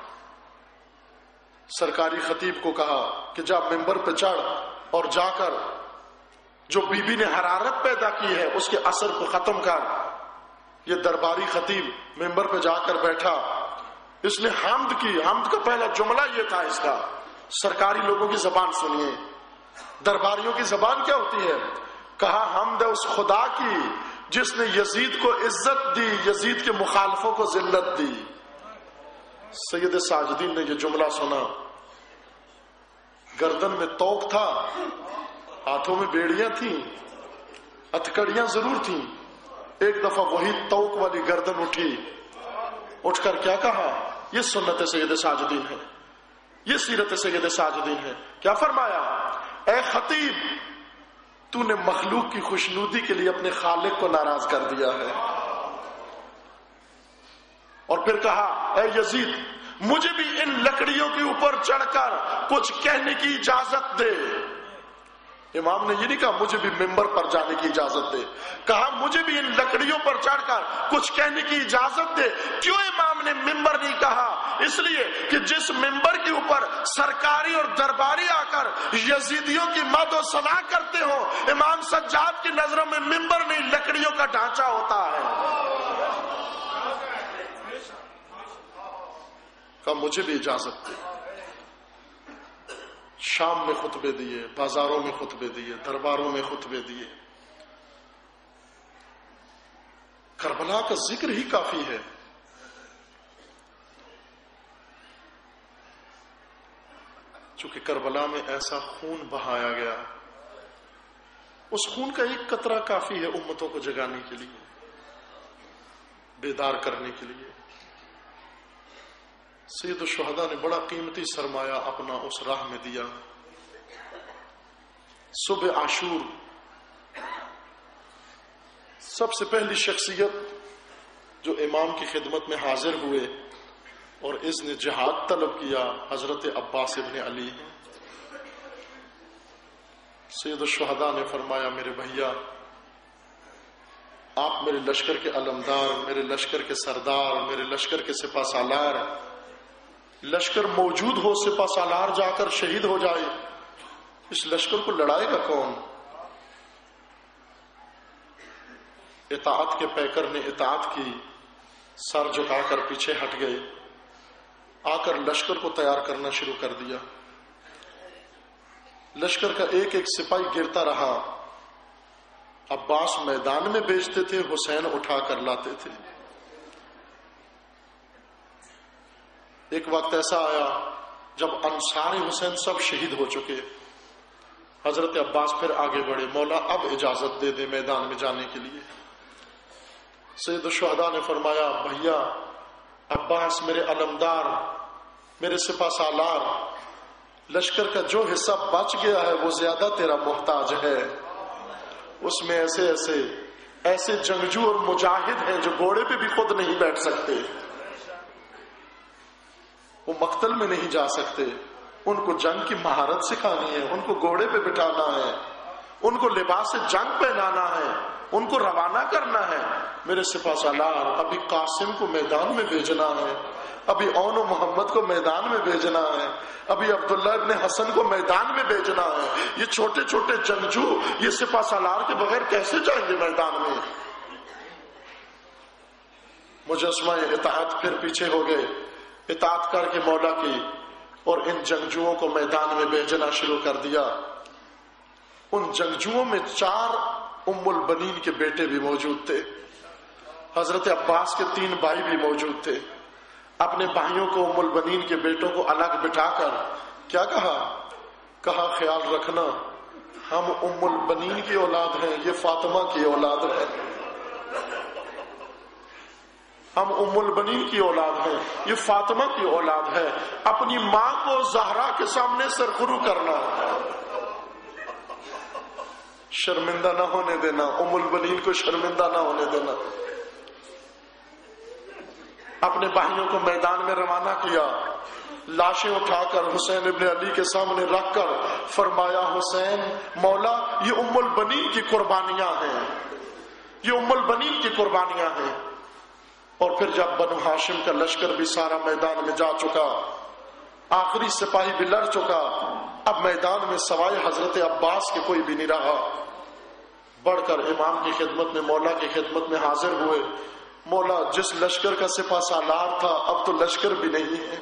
سرکاری خطیب کو کہا کہ جا ممبر پہ چڑھ اور جا کر جو بی بی نے حرارت پیدا کی ہے اس کے اثر کو ختم کر. یہ درباری خطیب ممبر پہ جا کر بیٹھا. اس نے حمد کی. حمد کا پہلا جملہ یہ تھا اس کا. سرکاری لوگوں کی زبان سنیے، درباریوں کی زبان کیا ہوتی ہے؟ کہا حمد ہے اس خدا کی جس نے یزید کو عزت دی، یزید کے مخالفوں کو ذلت دی. سید ساجدین نے یہ جملہ سنا. گردن میں توق تھا، ہاتھوں میں بیڑیاں تھیں، ہتھکڑیاں ضرور تھیں. ایک دفعہ وہی توق والی گردن اٹھی. اٹھ کر کیا کہا؟ یہ سنت سید ساجدین ہے، یہ سیرت سید ساجدین ہے. کیا فرمایا؟ اے خطیب، تو نے مخلوق کی خوشنودی کے لیے اپنے خالق کو ناراض کر دیا ہے. اور پھر کہا اے یزید، مجھے بھی ان لکڑیوں کے اوپر چڑھ کر کچھ کہنے کی اجازت دے. امام نے یہ نہیں کہا مجھے بھی ممبر پر جانے کی اجازت دے، کہا مجھے بھی ان لکڑیوں پر چڑھ کر کچھ کہنے کی اجازت دے. کیوں امام نے ممبر نہیں کہا؟ اس لیے کہ جس ممبر کے اوپر سرکاری اور درباری آ کر یزیدیوں کی مد و ثنا کرتے ہو، امام سجاد کی نظروں میں ممبر نہیں لکڑیوں کا ڈھانچہ ہوتا ہے. کہا مجھے بھی اجازت دے. شام میں خطبے دیے، بازاروں میں خطبے دیے، درباروں میں خطبے دیے. کربلا کا ذکر ہی کافی ہے. چونکہ کربلا میں ایسا خون بہایا گیا، اس خون کا ایک قطرہ کافی ہے امتوں کو جگانے کے لیے، بیدار کرنے کے لیے. سید الشہداء نے بڑا قیمتی سرمایہ اپنا اس راہ میں دیا. صبح عاشور سب سے پہلی شخصیت جو امام کی خدمت میں حاضر ہوئے اور اس نے جہاد طلب کیا، حضرت عباس ابن علی ہیں. سید الشہداء نے فرمایا میرے بھیا، آپ میرے لشکر کے علمدار، میرے لشکر کے سردار، میرے لشکر کے سپہ سالار. لشکر موجود ہو، سپہ سالار جا کر شہید ہو جائے، اس لشکر کو لڑائے گا کون؟ اطاعت کے پیکر نے اطاعت کی، سر جھکا کر پیچھے ہٹ گئے. آ کر لشکر کو تیار کرنا شروع کر دیا. لشکر کا ایک ایک سپاہی گرتا رہا. عباس میدان میں بیچتے تھے، حسین اٹھا کر لاتے تھے. ایک وقت ایسا آیا جب انصار حسین سب شہید ہو چکے، حضرت عباس پھر آگے بڑھے، مولا اب اجازت دے دے میدان میں جانے کے لیے۔ سید الشہداء نے فرمایا بھیا عباس میرے علمدار، میرے سپہ سالار، لشکر کا جو حصہ بچ گیا ہے وہ زیادہ تیرا محتاج ہے، اس میں ایسے جنگجو اور مجاہد ہیں جو گھوڑے پہ بھی خود نہیں بیٹھ سکتے، وہ مقتل میں نہیں جا سکتے، ان کو جنگ کی مہارت سکھانی ہے، ان کو گھوڑے پہ بٹھانا ہے، ان کو لباس جنگ پہنانا ہے، ان کو روانہ کرنا ہے۔ میرے سپہ سالار ابھی قاسم کو میدان میں بھیجنا ہے، ابھی اون و محمد کو میدان میں بھیجنا ہے، ابھی عبداللہ ابن حسن کو میدان میں بھیجنا ہے۔ یہ چھوٹے چھوٹے جنگجو یہ سپہ سالار کے بغیر کیسے جائیں گے میدان میں؟ مجسمہ اطاعت پھر پیچھے ہو گئے، اطاعت کر کے مولا کی، اور ان جنگجوؤں کو میدان میں بھیجنا شروع کر دیا۔ ان جنگجوؤں میں 4 ام البنین کے بیٹے بھی موجود تھے، حضرت عباس کے 3 بھائی بھی موجود تھے۔ اپنے بھائیوں کو، ام البنین کے بیٹوں کو الگ بٹھا کر کیا کہا خیال رکھنا ہم ام البنین کی اولاد ہیں، یہ فاطمہ کی اولاد ہے، ہم ام البنین کی اولاد ہیں، یہ فاطمہ کی اولاد ہے۔ اپنی ماں کو زہرا کے سامنے سرخرو کرنا، شرمندہ نہ ہونے دینا، ام البنین کو شرمندہ نہ ہونے دینا۔ اپنے بھائیوں کو میدان میں روانہ کیا، لاشیں اٹھا کر حسین ابن علی کے سامنے رکھ کر فرمایا حسین مولا یہ ام البنین کی قربانیاں ہیں، یہ ام البنین کی قربانیاں ہیں۔ اور پھر جب بنو ہاشم کا لشکر بھی سارا میدان میں جا چکا، آخری سپاہی بھی لڑ چکا، اب میدان میں سوائے حضرت عباس کے کوئی بھی نہیں رہا۔ بڑھ کر امام کی خدمت میں، مولا کی خدمت میں حاضر ہوئے۔ مولا جس لشکر کا سپہ سالار تھا اب تو لشکر بھی نہیں ہے،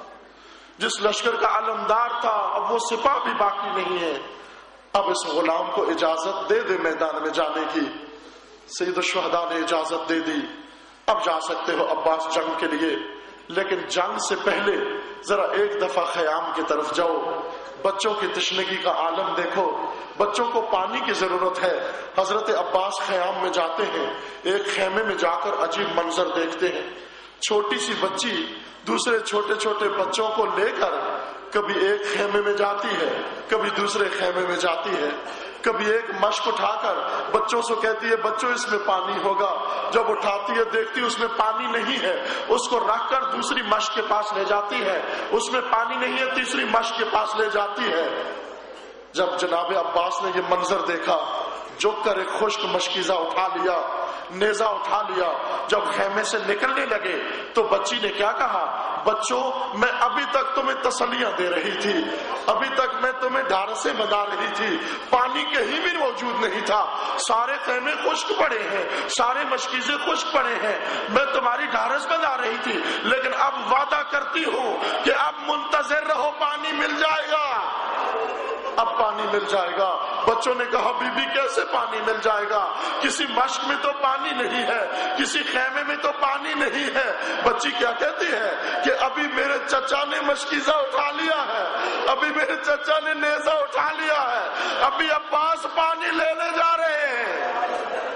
جس لشکر کا علمدار تھا اب وہ سپاہ بھی باقی نہیں ہے، اب اس غلام کو اجازت دے دے میدان میں جانے کی۔ سید الشہداء نے اجازت دے دی، اب جا سکتے ہو عباس جنگ کے لیے، لیکن جنگ سے پہلے ذرا ایک دفعہ خیام کی طرف جاؤ، بچوں کی تشنگی کا عالم دیکھو، بچوں کو پانی کی ضرورت ہے۔ حضرت عباس خیام میں جاتے ہیں، ایک خیمے میں جا کر عجیب منظر دیکھتے ہیں، چھوٹی سی بچی دوسرے چھوٹے چھوٹے بچوں کو لے کر کبھی ایک خیمے میں جاتی ہے، کبھی دوسرے خیمے میں جاتی ہے، کبھی ایک مشک اٹھا کر بچوں سے کہتی ہے بچوں اس میں پانی ہوگا، جب اٹھاتی ہے دیکھتی اس میں پانی نہیں ہے، اس کو رکھ کر دوسری مشک کے پاس لے جاتی ہے، اس میں پانی نہیں ہے، تیسری مشک کے پاس لے جاتی ہے۔ جب جناب عباس نے یہ منظر دیکھا، جھک کر ایک خشک مشکیزہ اٹھا لیا، نیزہ اٹھا لیا، جب خیمے سے نکلنے لگے تو بچی نے کیا کہا، بچوں میں ابھی تک تمہیں تسلیاں دے رہی تھی، ابھی تک میں تمہیں ڈھارسیں بنا رہی تھی، پانی کہیں بھی موجود نہیں تھا، سارے خیمے خشک پڑے ہیں، سارے مشکیزے خشک پڑے ہیں، میں تمہاری ڈھارس بنا رہی تھی، لیکن اب وعدہ کرتی ہوں کہ اب منتظر رہو، پانی مل جائے گا، اب پانی مل جائے گا۔ بچوں نے کہا بی بی کیسے پانی مل جائے گا، کسی مشک میں تو پانی نہیں ہے، کسی خیمے میں تو پانی نہیں ہے۔ بچی کیا کہتی ہے کہ ابھی میرے چچا نے مشکیزہ اٹھا لیا ہے، ابھی میرے چچا نے نیزہ اٹھا لیا ہے، ابھی عباس پانی لینے جا رہے ہیں،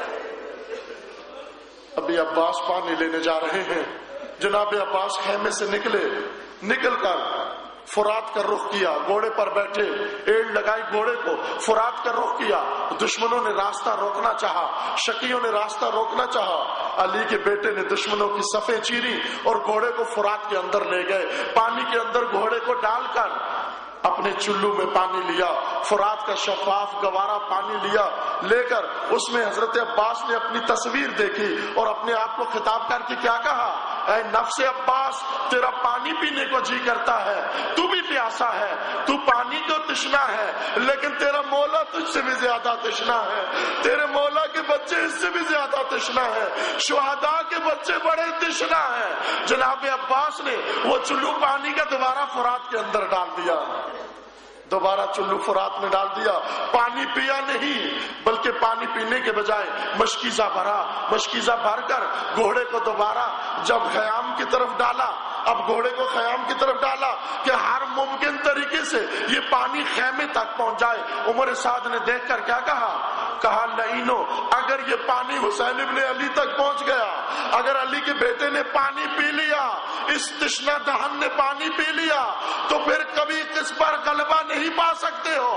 ابھی عباس پانی لینے جا رہے ہیں۔ جناب عباس خیمے سے نکل کر فرات کا رخ کیا، گھوڑے پر بیٹھے، ایڑ لگائی گھوڑے کو، فرات کا رخ کیا۔ دشمنوں نے راستہ روکنا چاہا، شکیوں نے راستہ روکنا چاہا، علی کے بیٹے نے دشمنوں کی صفیں چیری اور گھوڑے کو فرات کے اندر لے گئے، پانی کے اندر گھوڑے کو ڈال کر اپنے چلو میں پانی لیا، فرات کا شفاف گوارا پانی لے کر اس میں حضرت عباس نے اپنی تصویر دیکھی اور اپنے آپ کو خطاب کر کے کیا کہا، اے نفس عباس تیرا پانی پینے کو جی کرتا ہے، تو بھی پیاسا ہے، تو پانی کو تشنا ہے، لیکن تیرا مولا تجھ سے بھی زیادہ تشنا ہے، تیرے مولا کے بچے اس سے بھی زیادہ تشنا ہے، شہداء کے بچے بڑے تشنا ہے۔ جناب عباس نے وہ چلو پانی کا دوبارہ فرات کے اندر ڈال دیا، دوبارہ چلو فرات میں ڈال دیا، پانی پیا نہیں بلکہ پانی پینے کے بجائے مشکیزہ بھر کر گھوڑے کو دوبارہ جب خیام کی طرف ڈالا، اب گھوڑے کو خیام کی طرف ڈالا کہ ہر ممکن طریقے سے یہ پانی خیمے تک پہنچ جائے۔ عمر سعد نے دیکھ کر کیا کہا لعینو، اگر یہ پانی حسین ابن علی تک پہنچ گیا، اگر علی کے بیٹے نے پانی پی لیا، اس تشنہ دہن نے پانی پی لیا، تو پھر کبھی کس پر غلبہ نہیں پا سکتے ہو،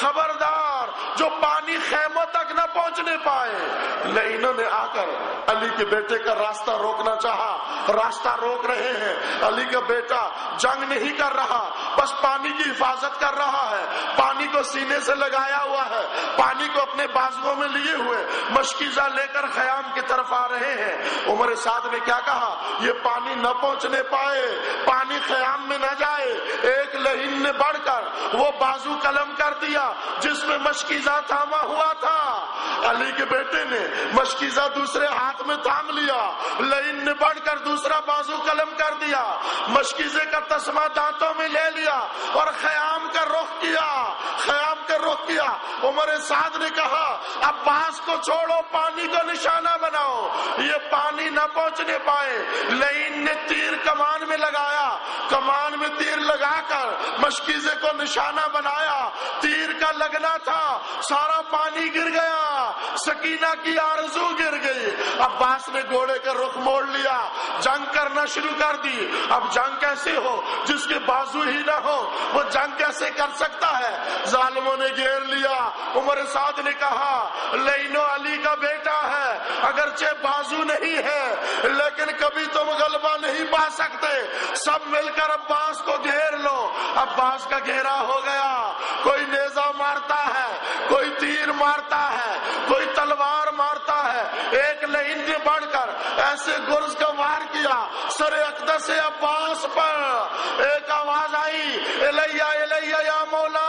خبردار جو پانی خیموں تک نہ پہنچنے پائے۔ لعینوں نے آ کر علی کے بیٹے کا راستہ روکنا چاہا، راستہ روک رہے ہیں۔ علی کا بیٹا جنگ نہیں کر رہا، بس پانی کی حفاظت کر رہا ہے، پانی کو سینے سے لگایا ہوا ہے، پانی کو اپنے بازوؤں میں لیے ہوئے مشکیزہ لے کر خیام کی طرف آ رہے ہیں۔ عمر سعد نے کیا کہا، یہ پانی نہ پہنچنے پائے، پانی خیام میں نہ جائے۔ ایک لعین نے بڑھ کر وہ بازو قلم کر دیا جس میں مشکیزہ تھاما ہوا تھا، علی کے بیٹے نے مشکیزہ دوسرے ہاتھ میں تھام لیا، لعین نے بڑھ کر دوسرا بازو قلم کر دیا، مشکیزے کا تسمہ دانتوں میں لے لیا اور خیام کا رخ کیا، خیام کا رخ کیا۔ عمر سعد نے کہا عباس کو چھوڑو، پانی کو نشانہ بناؤ، یہ پانی نہ پہنچنے پائے۔ لعین نے تیر کمان میں لگایا، کمان میں تیر لگا کر مشکیزے کو نشانہ بنایا، تیر کا لگنا تھا، سارا پانی گر گیا، سکینہ کی آرزو گر گئی۔ عباس نے گھوڑے کا رخ موڑ لیا، جنگ کرنا شروع کر دی۔ اب جنگ کیسے ہو جس کے بازو ہی نہ ہو، وہ جنگ کیسے کر سکتا ہے؟ ظالموں نے گھیر لیا۔ عمر سعد نے کہا لعین علی کا بیٹا ہے، اگرچہ بازو نہیں ہے لیکن کبھی تم غلبہ نہیں پا سکتے، سب مل کر عباس کو گھیر لو۔ عباس کا گھیرا ہو گیا، کوئی نیزہ مارتا ہے، کوئی تیر مارتا ہے، کوئی تلوار مارتا ہے۔ ایک لعین نے بڑھ کر ایسے گرز کا وار کیا سر اقدس عباس پر، ایک آواز آئی الیہ الیہ یا مولا،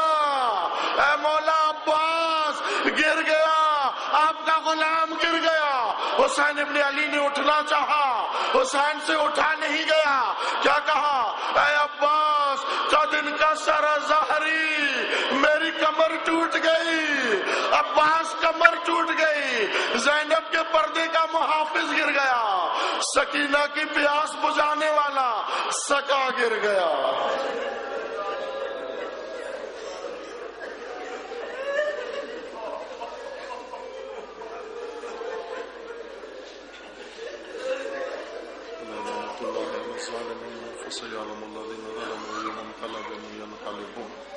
اے مولا عباس گر گیا، آپ کا غلام گر گیا۔ حسین ابن علی نے اٹھنا چاہا، حسین سے اٹھا نہیں گیا۔ کیا کہا، اے عباس قد انکسر ظہری، میری کمر ٹوٹ گئی۔ عباس کمر ٹوٹ گئی، زینب کے پردے کا محافظ گر گیا، سکینہ کی پیاس بجھانے والا سکا گر گیا۔ فسيعلم الذين ظلموا أي منقلب ينقلبون